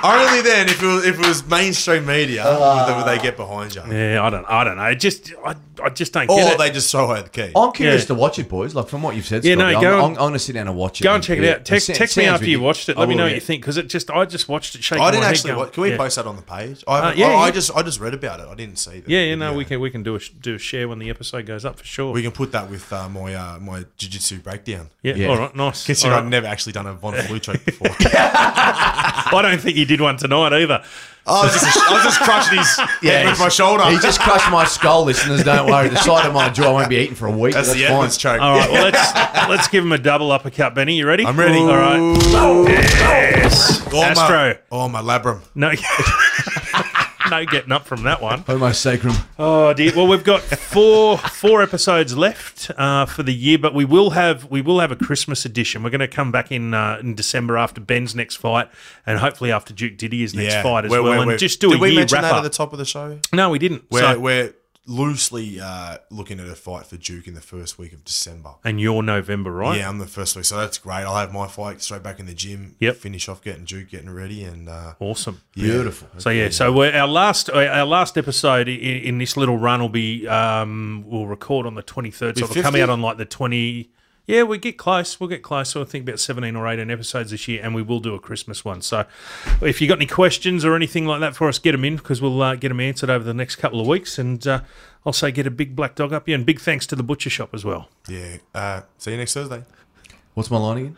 Only then, if it was mainstream media, would they get behind you? Yeah, I don't know. I just don't Or get it. they just throw away the key. I'm curious to watch it, boys. Like from what you've said, Yeah, Scotty, no, go I'm going to sit down and watch it. Go and check it out. Text me sounds after you ridiculous. watched it. I Let me will, know what yeah. you think because I just watched it. Shaking I didn't my head actually. going, Can we yeah. post that on the page? Yeah. I just read about it. I didn't see it. Yeah, no, we can do a share when the episode goes up for sure. We can put that with my jiu-jitsu breakdown. Yeah, all right, nice. Considering All right. I've never actually done a Von Flue choke before. I don't think you did one tonight either. I was just crushing his head with my shoulder. He just crushed my skull, listeners. Don't worry. The side of my jaw won't be eaten for a week. That's the fine. Edmonds choke. All right, well let's give him a double uppercut, Benny. You ready? I'm ready. All right. Yes. Astro. My labrum. No. No getting up from that one. Homo sacrum. Oh dear. Well, we've got four episodes left for the year, but we will have a Christmas edition. We're going to come back in December after Ben's next fight, and hopefully after Duke Didier's next fight as well, and just do a Did we year mention wrap that up. at the top of the show? No, we didn't. We're loosely looking at a fight for Duke in the first week of December. And you're November, right? Yeah, I'm the first week, so that's great. I'll have my fight straight back in the gym. Yep. Finish off getting Duke getting ready, and Awesome. Beautiful. So our last episode in this little run will be we'll record on the 23rd, so it'll come 50? out on like the 20. Yeah, we get close. We'll get close. So I think about 17 or 18 episodes this year, and we will do a Christmas one. So if you got any questions or anything like that for us, get them in because we'll get them answered over the next couple of weeks. And I'll say get a big black dog up here, and big thanks to the butcher shop as well. Yeah. See you next Thursday. What's my line again?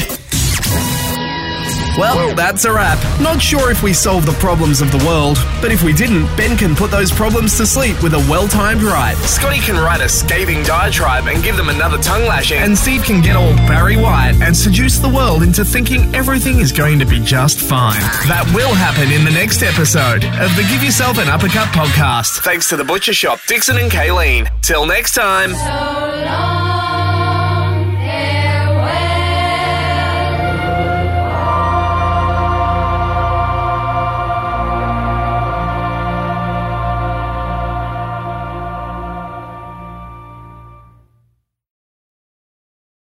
Well, that's a wrap. Not sure if we solved the problems of the world, but if we didn't, Ben can put those problems to sleep with a well-timed ride. Scotty can write a scathing diatribe and give them another tongue lashing, and Steve can get all Barry White and seduce the world into thinking everything is going to be just fine. That will happen in the next episode of the Give Yourself an Uppercut podcast. Thanks to the Butcher Shop, Dixon and Kayleen. Till next time. So long.